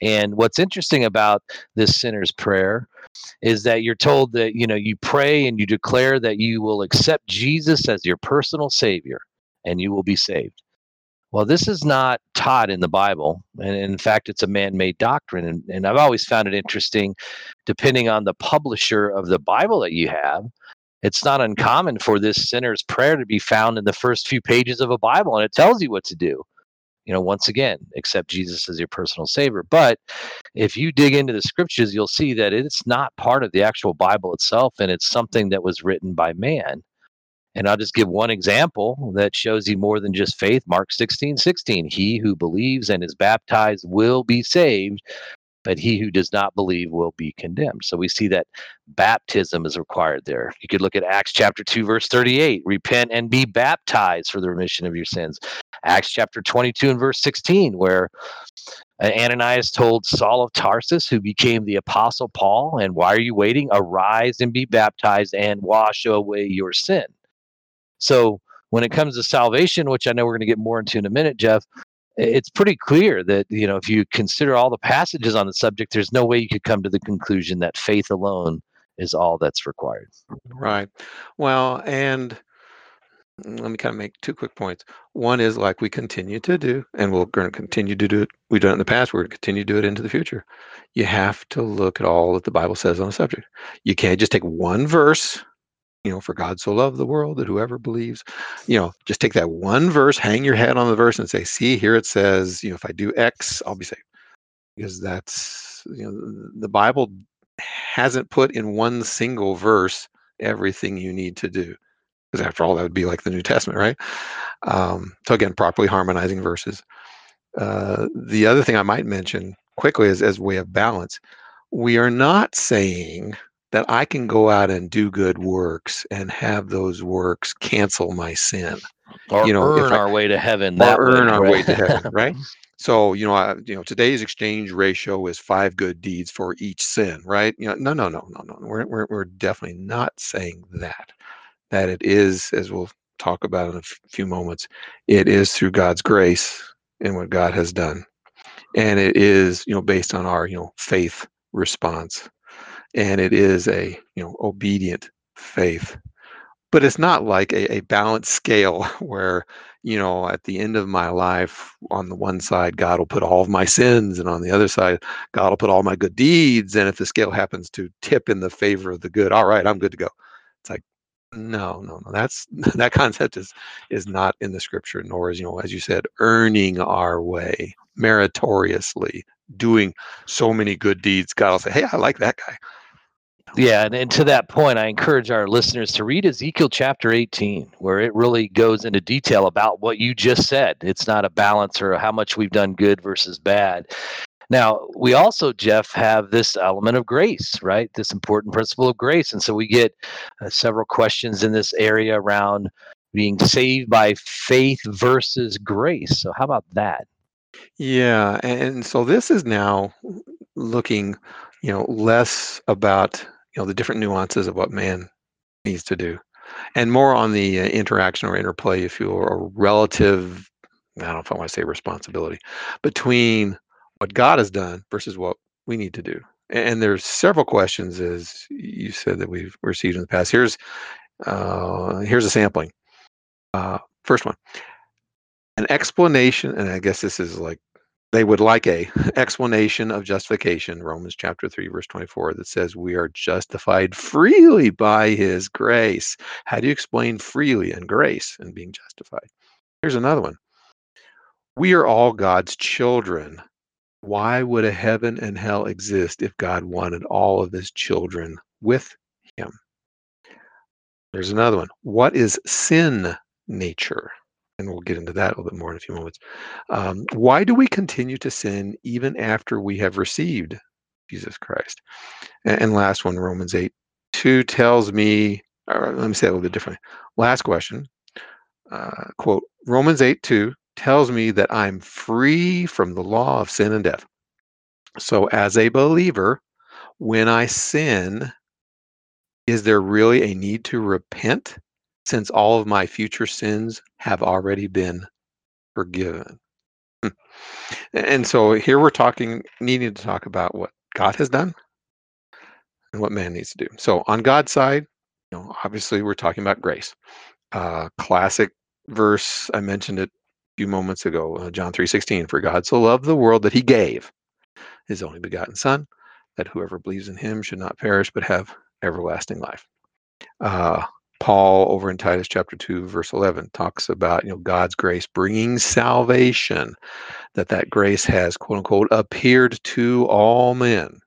And what's interesting about this sinner's prayer is that you're told that, you pray and you declare that you will accept Jesus as your personal savior and you will be saved. Well, this is not taught in the Bible. And in fact, it's a man made doctrine. And I've always found it interesting, depending on the publisher of the Bible that you have, it's not uncommon for this sinner's prayer to be found in the first few pages of a Bible, and it tells you what to do. Once again, accept Jesus as your personal savior. But if you dig into the scriptures, you'll see that it's not part of the actual Bible itself, and it's something that was written by man. And I'll just give one example that shows you more than just faith. Mark 16:16. He who believes and is baptized will be saved, but he who does not believe will be condemned. So we see that baptism is required there. You could look at Acts chapter 2, verse 38, repent and be baptized for the remission of your sins. Acts chapter 22 and verse 16, where Ananias told Saul of Tarsus, who became the apostle Paul, and why are you waiting? Arise and be baptized and wash away your sin. So when it comes to salvation, which I know we're going to get more into in a minute, Jeff, it's pretty clear that, if you consider all the passages on the subject, there's no way you could come to the conclusion that faith alone is all that's required. Right. Well, and let me kind of make two quick points. One is like we continue to do, and we're going to continue to do it. We've done it in the past. We're going to continue to do it into the future. You have to look at all that the Bible says on the subject. You can't just take one verse, for God so loved the world that whoever believes, just take that one verse, hang your head on the verse and say, see, here it says, if I do X, I'll be saved. Because that's, the Bible hasn't put in one single verse everything you need to do. Because after all, that would be like the New Testament, right? So again, properly harmonizing verses. The other thing I might mention quickly is as way of balance, we are not saying that I can go out and do good works and have those works cancel my sin. Or earn our way to heaven that way. Or earn our right? way to heaven, right? So, today's exchange ratio is 5 good deeds for each sin, right? No. We're definitely not saying that. That it is, as we'll talk about in a few moments, it is through God's grace and what God has done. And it is, based on our, faith response. And it is a, obedient faith. But it's not like a balanced scale where, at the end of my life, on the one side, God will put all of my sins, and on the other side, God will put all my good deeds. And if the scale happens to tip in the favor of the good, all right, I'm good to go. It's like, no. That's that concept is not in the scripture, nor is, as you said, earning our way meritoriously, doing so many good deeds. God will say, hey, I like that guy. Yeah, and to that point, I encourage our listeners to read Ezekiel chapter 18, where it really goes into detail about what you just said. It's not a balance or how much we've done good versus bad. Now, we also, Jeff, have this element of grace, right? This important principle of grace. And so we get several questions in this area around being saved by faith versus grace. So, how about that? Yeah, and so this is now looking, less about, the different nuances of what man needs to do, and more on the interaction or interplay, if you will, or relative, I don't know if I want to say responsibility, between what God has done versus what we need to do. And there's several questions, as you said, that we've received in the past. Here's a sampling. First one, an explanation, and I guess this is like they would like a explanation of justification, Romans chapter 3, verse 24, that says we are justified freely by his grace. How do you explain freely and grace and being justified? Here's another one. We are all God's children. Why would a heaven and hell exist if God wanted all of his children with him? There's another one. What is sin nature? And we'll get into that a little bit more in a few moments. Why do we continue to sin even after we have received Jesus Christ? And last one, Romans 8:2 tells me, or let me say it a little bit differently. Last question, quote, Romans 8:2 tells me that I'm free from the law of sin and death. So as a believer, when I sin, is there really a need to repent since all of my future sins have already been forgiven? And so here we're needing to talk about what God has done and what man needs to do. So on God's side, obviously we're talking about grace. Classic verse, I mentioned it a few moments ago, John 3:16. For God so loved the world that he gave his only begotten Son, that whoever believes in him should not perish but have everlasting life. Uh, Paul over in Titus chapter 2, verse 11, talks about God's grace bringing salvation, that grace has, quote unquote, appeared to all men.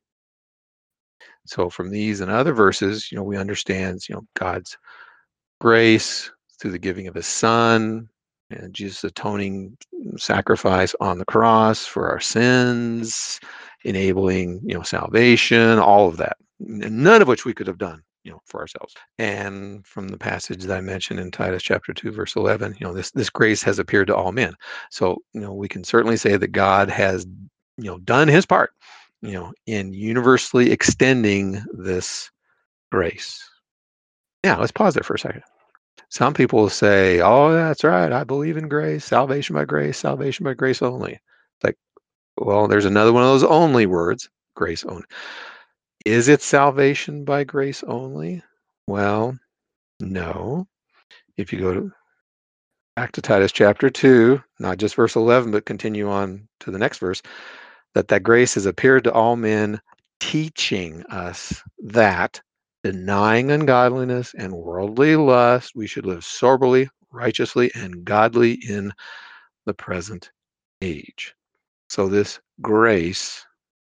So from these and other verses, we understand, God's grace through the giving of his Son and Jesus' atoning sacrifice on the cross for our sins, enabling, salvation, all of that, none of which we could have done, for ourselves. And from the passage that I mentioned in Titus chapter 2, verse 11, this grace has appeared to all men. So, we can certainly say that God has, done his part, in universally extending this grace. Yeah, let's pause there for a second. Some people will say, "Oh, that's right. I believe in grace, salvation by grace only." It's like, well, there's another one of those only words, grace only. Is it salvation by grace only? Well, no. If you go back to Titus chapter 2, not just verse 11, but continue on to the next verse, that grace has appeared to all men, teaching us that denying ungodliness and worldly lust, we should live soberly, righteously, and godly in the present age. So this grace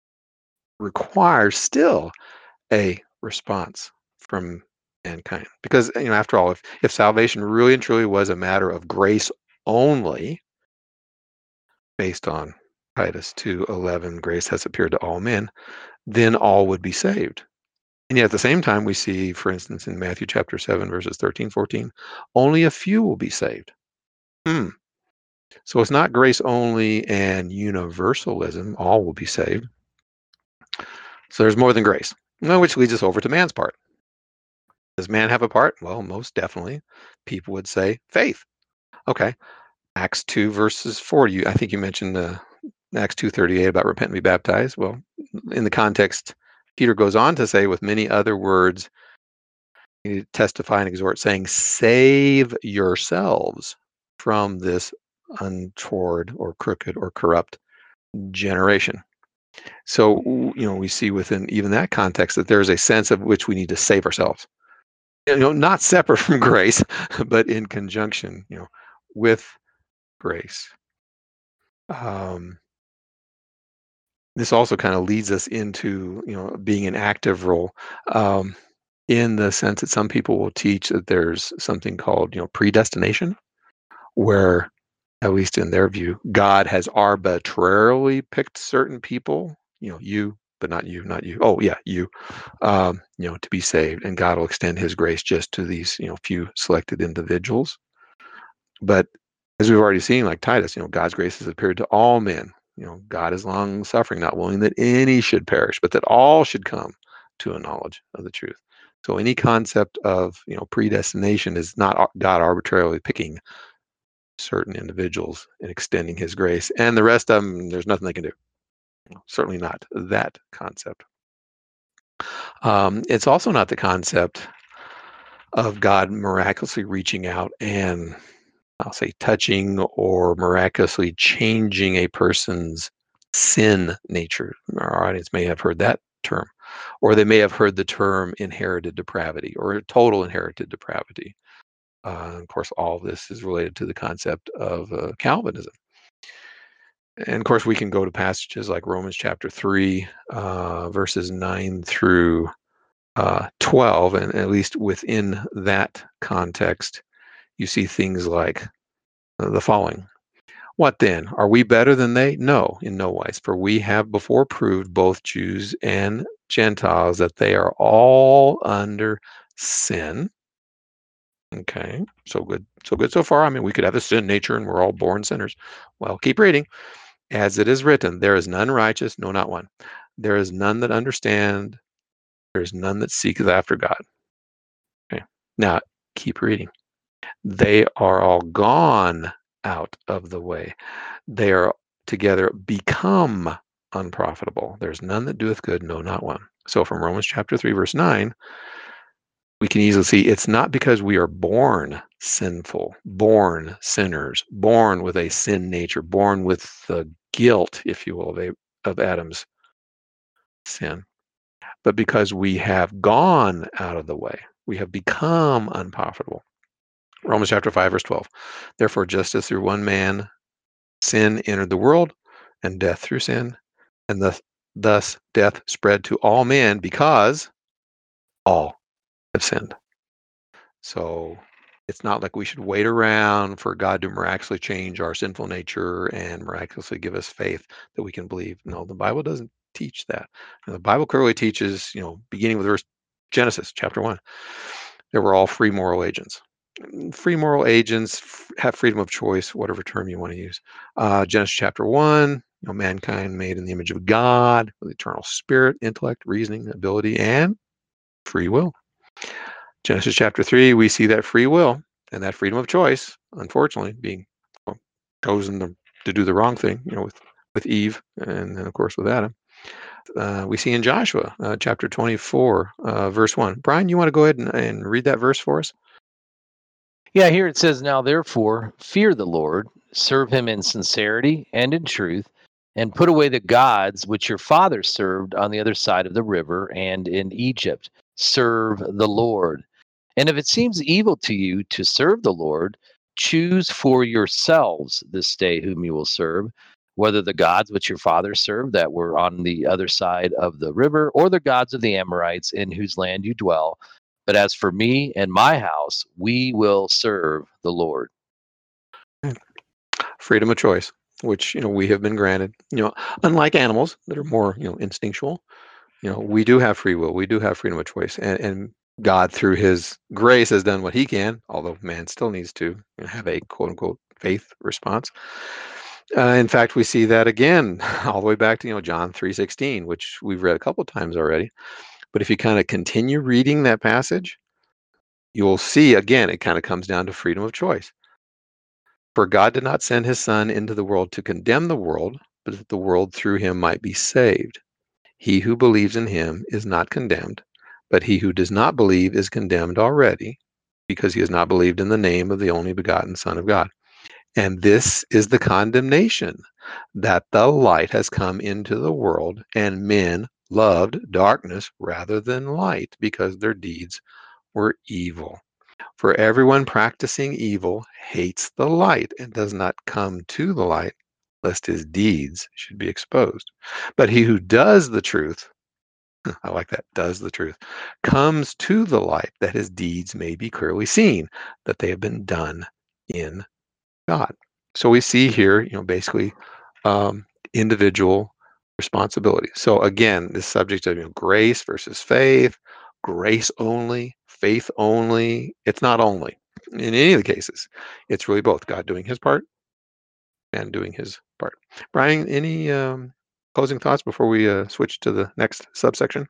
requires still a response from mankind. Because, after all, if salvation really and truly was a matter of grace only, based on Titus 2:11, grace has appeared to all men, then all would be saved. And yet at the same time, we see, for instance, in Matthew chapter 7, verses 13, 14, only a few will be saved. So it's not grace only and universalism, all will be saved. So there's more than grace. Well, which leads us over to man's part. Does man have a part? Well, most definitely. People would say faith. Okay. Acts 2, verses 40. I think you mentioned Acts 2:38 about repent and be baptized. Well, in the context, Peter goes on to say, with many other words, you testify and exhort, saying, save yourselves from this untoward or crooked or corrupt generation. So, we see within even that context that there's a sense of which we need to save ourselves. Not separate from grace, but in conjunction, with grace. This also kind of leads us into, being an active role. In the sense that some people will teach that there's something called, predestination, where, at least in their view, God has arbitrarily picked certain people, you, but not you, not you. Oh, yeah, you, to be saved, and God will extend his grace just to these, few selected individuals. But as we've already seen, like Titus, God's grace has appeared to all men. God is long suffering, not willing that any should perish, but that all should come to a knowledge of the truth. So any concept of, predestination is not God arbitrarily picking certain individuals and extending his grace, and the rest of them, there's nothing they can do. Certainly not that concept. It's also not the concept of God miraculously reaching out and, I'll say, touching or miraculously changing a person's sin nature. Our audience may have heard that term, or they may have heard the term inherited depravity or total inherited depravity. Of course, all of this is related to the concept of Calvinism. And of course, we can go to passages like Romans chapter 3, verses 9 through 12, and at least within that context, you see things like the following. What then? Are we better than they? No, in no wise. For we have before proved, both Jews and Gentiles, that they are all under sin. Okay, so good so far. I mean, we could have a sin nature and we're all born sinners. Well, keep reading. As it is written, there is none righteous, no, not one. There is none that understand. There is none that seeketh after God. Okay, now keep reading. They are all gone out of the way. They are together become unprofitable. There's none that doeth good, no, not one. So from Romans chapter 3, verse 9, we can easily see it's not because we are born sinful, born sinners, born with a sin nature, born with the guilt, if you will, of Adam's sin, but because we have gone out of the way. We have become unprofitable. Romans chapter 5, verse 12. Therefore, just as through one man sin entered the world, and death through sin, and thus death spread to all men because all have sinned. So it's not like we should wait around for God to miraculously change our sinful nature and miraculously give us faith that we can believe. No, the Bible doesn't teach that. And the Bible clearly teaches, beginning with verse Genesis chapter 1, that we're all free moral agents. Free moral agents have freedom of choice, whatever term you want to use. Genesis chapter 1, mankind made in the image of God with eternal spirit, intellect, reasoning, ability, and free will. Genesis chapter 3, we see that free will and that freedom of choice, unfortunately, being chosen to do the wrong thing, with Eve and then, of course, with Adam. We see in Joshua chapter 24, verse 1. Brian, you want to go ahead and read that verse for us? Yeah, here it says, "Now therefore, fear the Lord, serve him in sincerity and in truth, and put away the gods which your fathers served on the other side of the river and in Egypt. Serve the Lord. And if it seems evil to you to serve the Lord, choose for yourselves this day whom you will serve, whether the gods which your fathers served that were on the other side of the river, or the gods of the Amorites in whose land you dwell. But as for me and my house, we will serve the Lord." Freedom of choice, which we have been granted. Unlike animals that are more instinctual, we do have free will. We do have freedom of choice, and God, through His grace, has done what He can. Although man still needs to have a quote unquote faith response. In fact, we see that again all the way back to John 3:16, which we've read a couple of times already. But if you kind of continue reading that passage, you'll see again it kind of comes down to freedom of choice. For God did not send His Son into the world to condemn the world, but that the world through Him might be saved. He who believes in Him is not condemned, but he who does not believe is condemned already, because he has not believed in the name of the only begotten Son of God. And this is the condemnation, that the light has come into the world, and men loved darkness rather than light, because their deeds were evil. For everyone practicing evil hates the light and does not come to the light, lest his deeds should be exposed. But he who does the truth, I like that, does the truth, comes to the light, that his deeds may be clearly seen, that they have been done in God. So we see here, basically individual responsibility. So again, this subject of grace versus faith, grace only, faith only. It's not only in any of the cases. It's really both God doing His part and doing His part. Brian, any closing thoughts before we switch to the next subsection?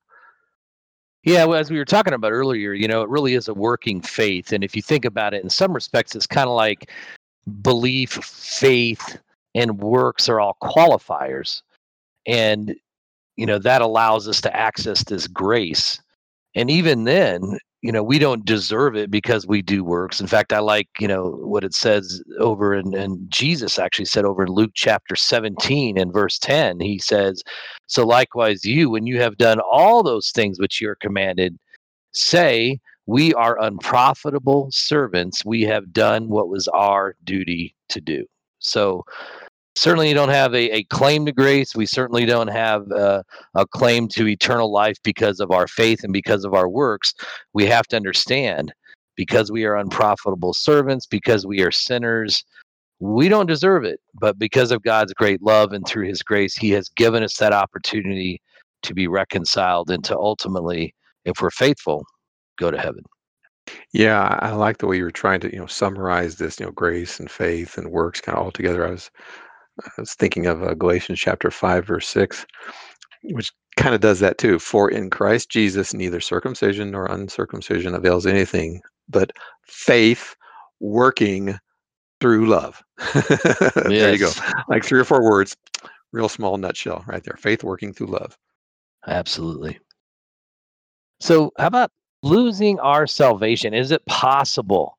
Yeah, well, as we were talking about earlier, it really is a working faith. And if you think about it, in some respects, it's kind of like belief, faith, and works are all qualifiers. And, that allows us to access this grace. And even then, we don't deserve it because we do works. In fact, I like, what it says over and Jesus actually said over in Luke chapter 17 and verse 10. He says, "So likewise you, when you have done all those things which you are commanded, say, we are unprofitable servants. We have done what was our duty to do." So certainly you don't have a claim to grace. We certainly don't have a claim to eternal life because of our faith and because of our works. We have to understand, because we are unprofitable servants, because we are sinners, we don't deserve it. But because of God's great love and through His grace, He has given us that opportunity to be reconciled and to ultimately, if we're faithful, go to heaven. Yeah, I like the way you were trying to, summarize this, grace and faith and works kind of all together. I was thinking of Galatians chapter 5, verse 6, which kind of does that too. For in Christ Jesus, neither circumcision nor uncircumcision avails anything, but faith working through love. There you go. Yes, Like 3 or 4 words, real small nutshell right there. Faith working through love. absolutely. So, how about losing our salvation? Is it possible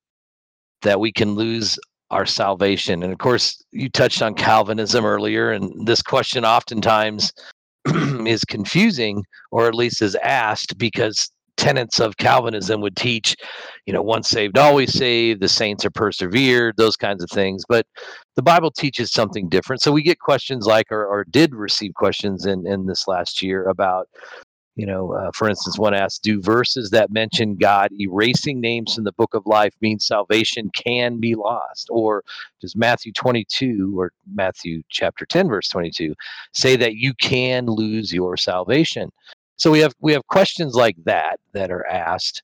that we can lose our salvation? And of course, you touched on Calvinism earlier, and this question oftentimes is confusing, or at least is asked, because tenets of Calvinism would teach, once saved, always saved, the saints are persevered, those kinds of things. But the Bible teaches something different. So we get questions like, or did receive questions in this last year about, for instance, one asked, do verses that mention God erasing names from the book of life mean salvation can be lost? Or does Matthew 22 or Matthew chapter 10, verse 22 say that you can lose your salvation? So we have questions like that are asked.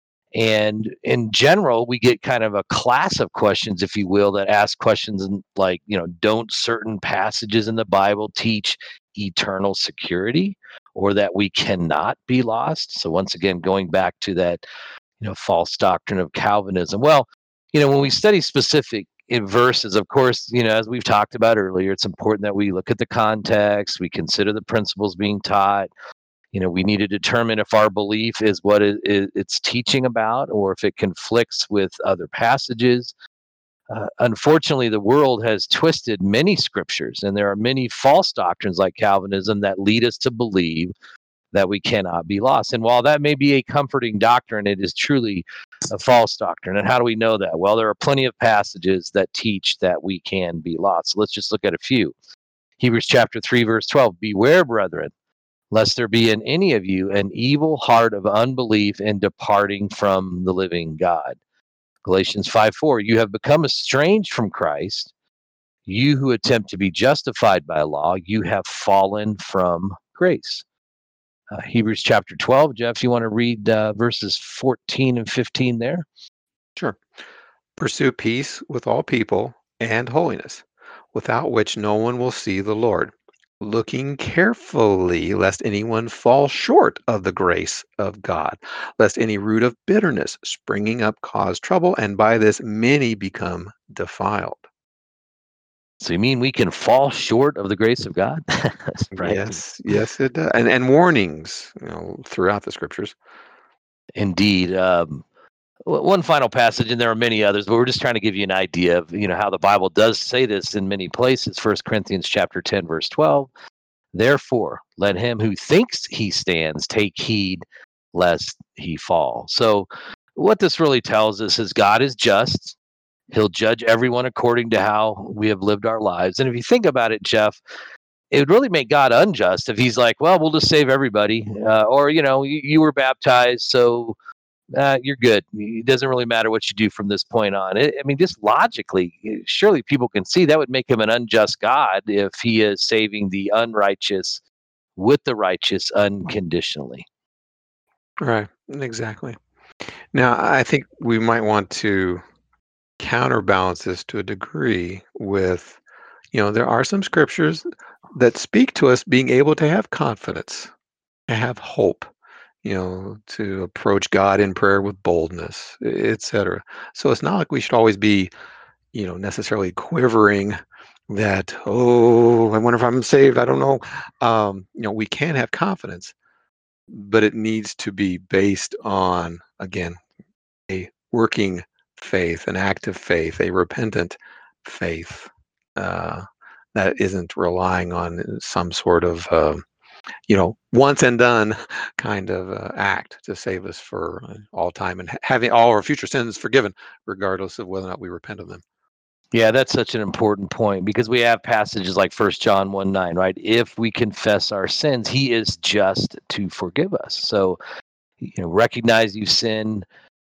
And in general, we get kind of a class of questions, if you will, that ask questions like, don't certain passages in the Bible teach eternal security, or that we cannot be lost? So once again, going back to that, false doctrine of Calvinism. Well, when we study specific in verses, of course, as we've talked about earlier, it's important that we look at the context, we consider the principles being taught. We need to determine if our belief is what it's teaching about, or if it conflicts with other passages. Unfortunately, the world has twisted many scriptures, and there are many false doctrines like Calvinism that lead us to believe that we cannot be lost. And while that may be a comforting doctrine, it is truly a false doctrine. And how do we know that? Well, there are plenty of passages that teach that we can be lost. So let's just look at a few. Hebrews chapter 3, verse 12. Beware, brethren, lest there be in any of you an evil heart of unbelief in departing from the living God. Galatians 5:4, you have become estranged from Christ. You who attempt to be justified by law, you have fallen from grace. Hebrews chapter 12, Jeff, you want to read verses 14 and 15 there? Sure. Pursue peace with all people and holiness, without which no one will see the Lord. Looking carefully, lest anyone fall short of the grace of God, lest any root of bitterness springing up cause trouble, and by this many become defiled. So you mean we can fall short of the grace of God? Right. Yes, yes, it does. And warnings, throughout the scriptures. Indeed. One final passage, and there are many others, but we're just trying to give you an idea of how the Bible does say this in many places. 1 Corinthians chapter 10, verse 12. Therefore, let him who thinks he stands take heed lest he fall. So what this really tells us is God is just. He'll judge everyone according to how we have lived our lives. And if you think about it, Jeff, it would really make God unjust if he's like, well, we'll just save everybody. Or, you were baptized, so you're good. It doesn't really matter what you do from this point on. Just logically, surely people can see that would make him an unjust God if he is saving the unrighteous with the righteous unconditionally. Right, exactly. Now, I think we might want to counterbalance this to a degree with, there are some scriptures that speak to us being able to have confidence, to have hope, to approach God in prayer with boldness, etc. So it's not like we should always be, necessarily quivering that, oh, I wonder if I'm saved. I don't know. We can have confidence, but it needs to be based on, again, a working faith, an active faith, a repentant faith uh, that isn't relying on some sort of once and done kind of act to save us for all time and having all our future sins forgiven, regardless of whether or not we repent of them. Yeah, that's such an important point, because we have passages like 1 John 1:9, right? If we confess our sins, he is just to forgive us. So, recognize you sin,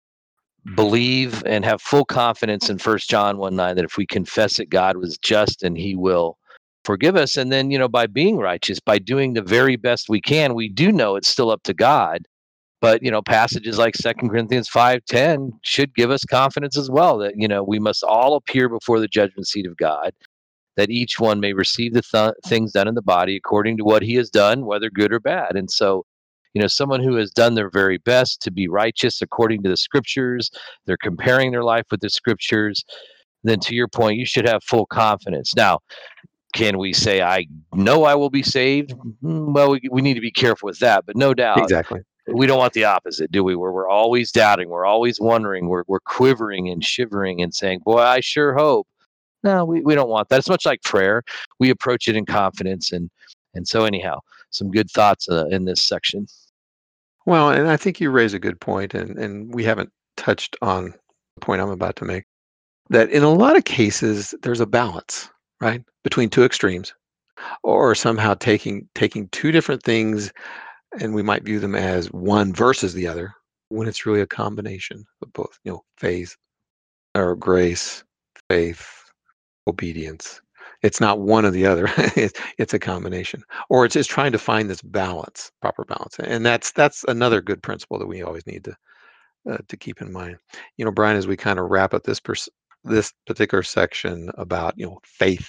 believe and have full confidence in 1 John 1:9 that if we confess it, God was just and he will forgive us. And then, by being righteous, by doing the very best we can, we do know it's still up to God. But, passages like 2 Corinthians 5:10 should give us confidence as well that, we must all appear before the judgment seat of God, that each one may receive the things done in the body according to what he has done, whether good or bad. And so, someone who has done their very best to be righteous according to the scriptures, they're comparing their life with the scriptures. then to your point, you should have full confidence. Now, can we say, I know I will be saved? Well, we need to be careful with that, but no doubt Exactly. we don't want the opposite, do we? Where we're always doubting, we're always wondering, we're quivering and shivering and saying, boy, I sure hope. No, we don't want that. It's much like prayer. We approach it in confidence. And so anyhow, some good thoughts in this section. Well, and I think you raise a good point, and we haven't touched on the point I'm about to make, that in a lot of cases there's a balance, right, between two extremes, or somehow taking two different things, and we might view them as one versus the other, when it's really a combination of both, faith or grace, faith, obedience. It's not one or the other. It's a combination, or it's just trying to find this balance, proper balance, and that's another good principle that we always need to keep in mind. Brian, as we kind of wrap up this particular section about faith,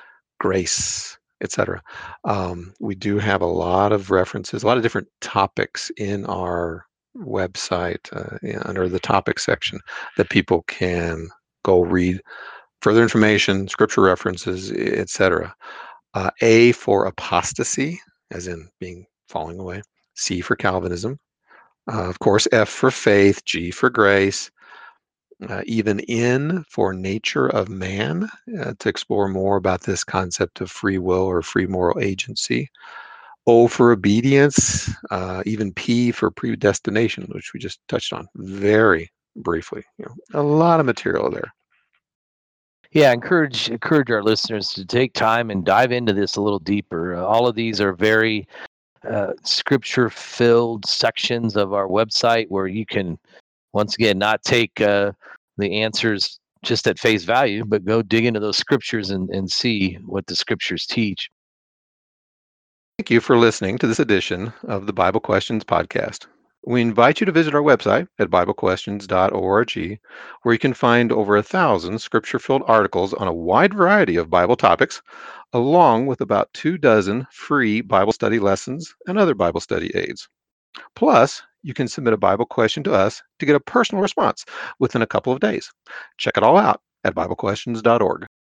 grace, etc. We do have a lot of references, a lot of different topics in our website under the topic section that people can go read further information, scripture references, etc. A for apostasy, as in being falling away. C for Calvinism. Of course, F for faith. G for grace. Even N for nature of man, to explore more about this concept of free will or free moral agency. O for obedience. Even P for predestination, which we just touched on very briefly. A lot of material there. Yeah, encourage our listeners to take time and dive into this a little deeper. All of these are very scripture-filled sections of our website where you can, once again, not take the answers just at face value, but go dig into those scriptures and see what the scriptures teach. Thank you for listening to this edition of the Bible Questions podcast. We invite you to visit our website at BibleQuestions.org, where you can find over 1,000 scripture-filled articles on a wide variety of Bible topics, along with about 24 free Bible study lessons and other Bible study aids. Plus, you can submit a Bible question to us to get a personal response within a couple of days. Check it all out at BibleQuestions.org.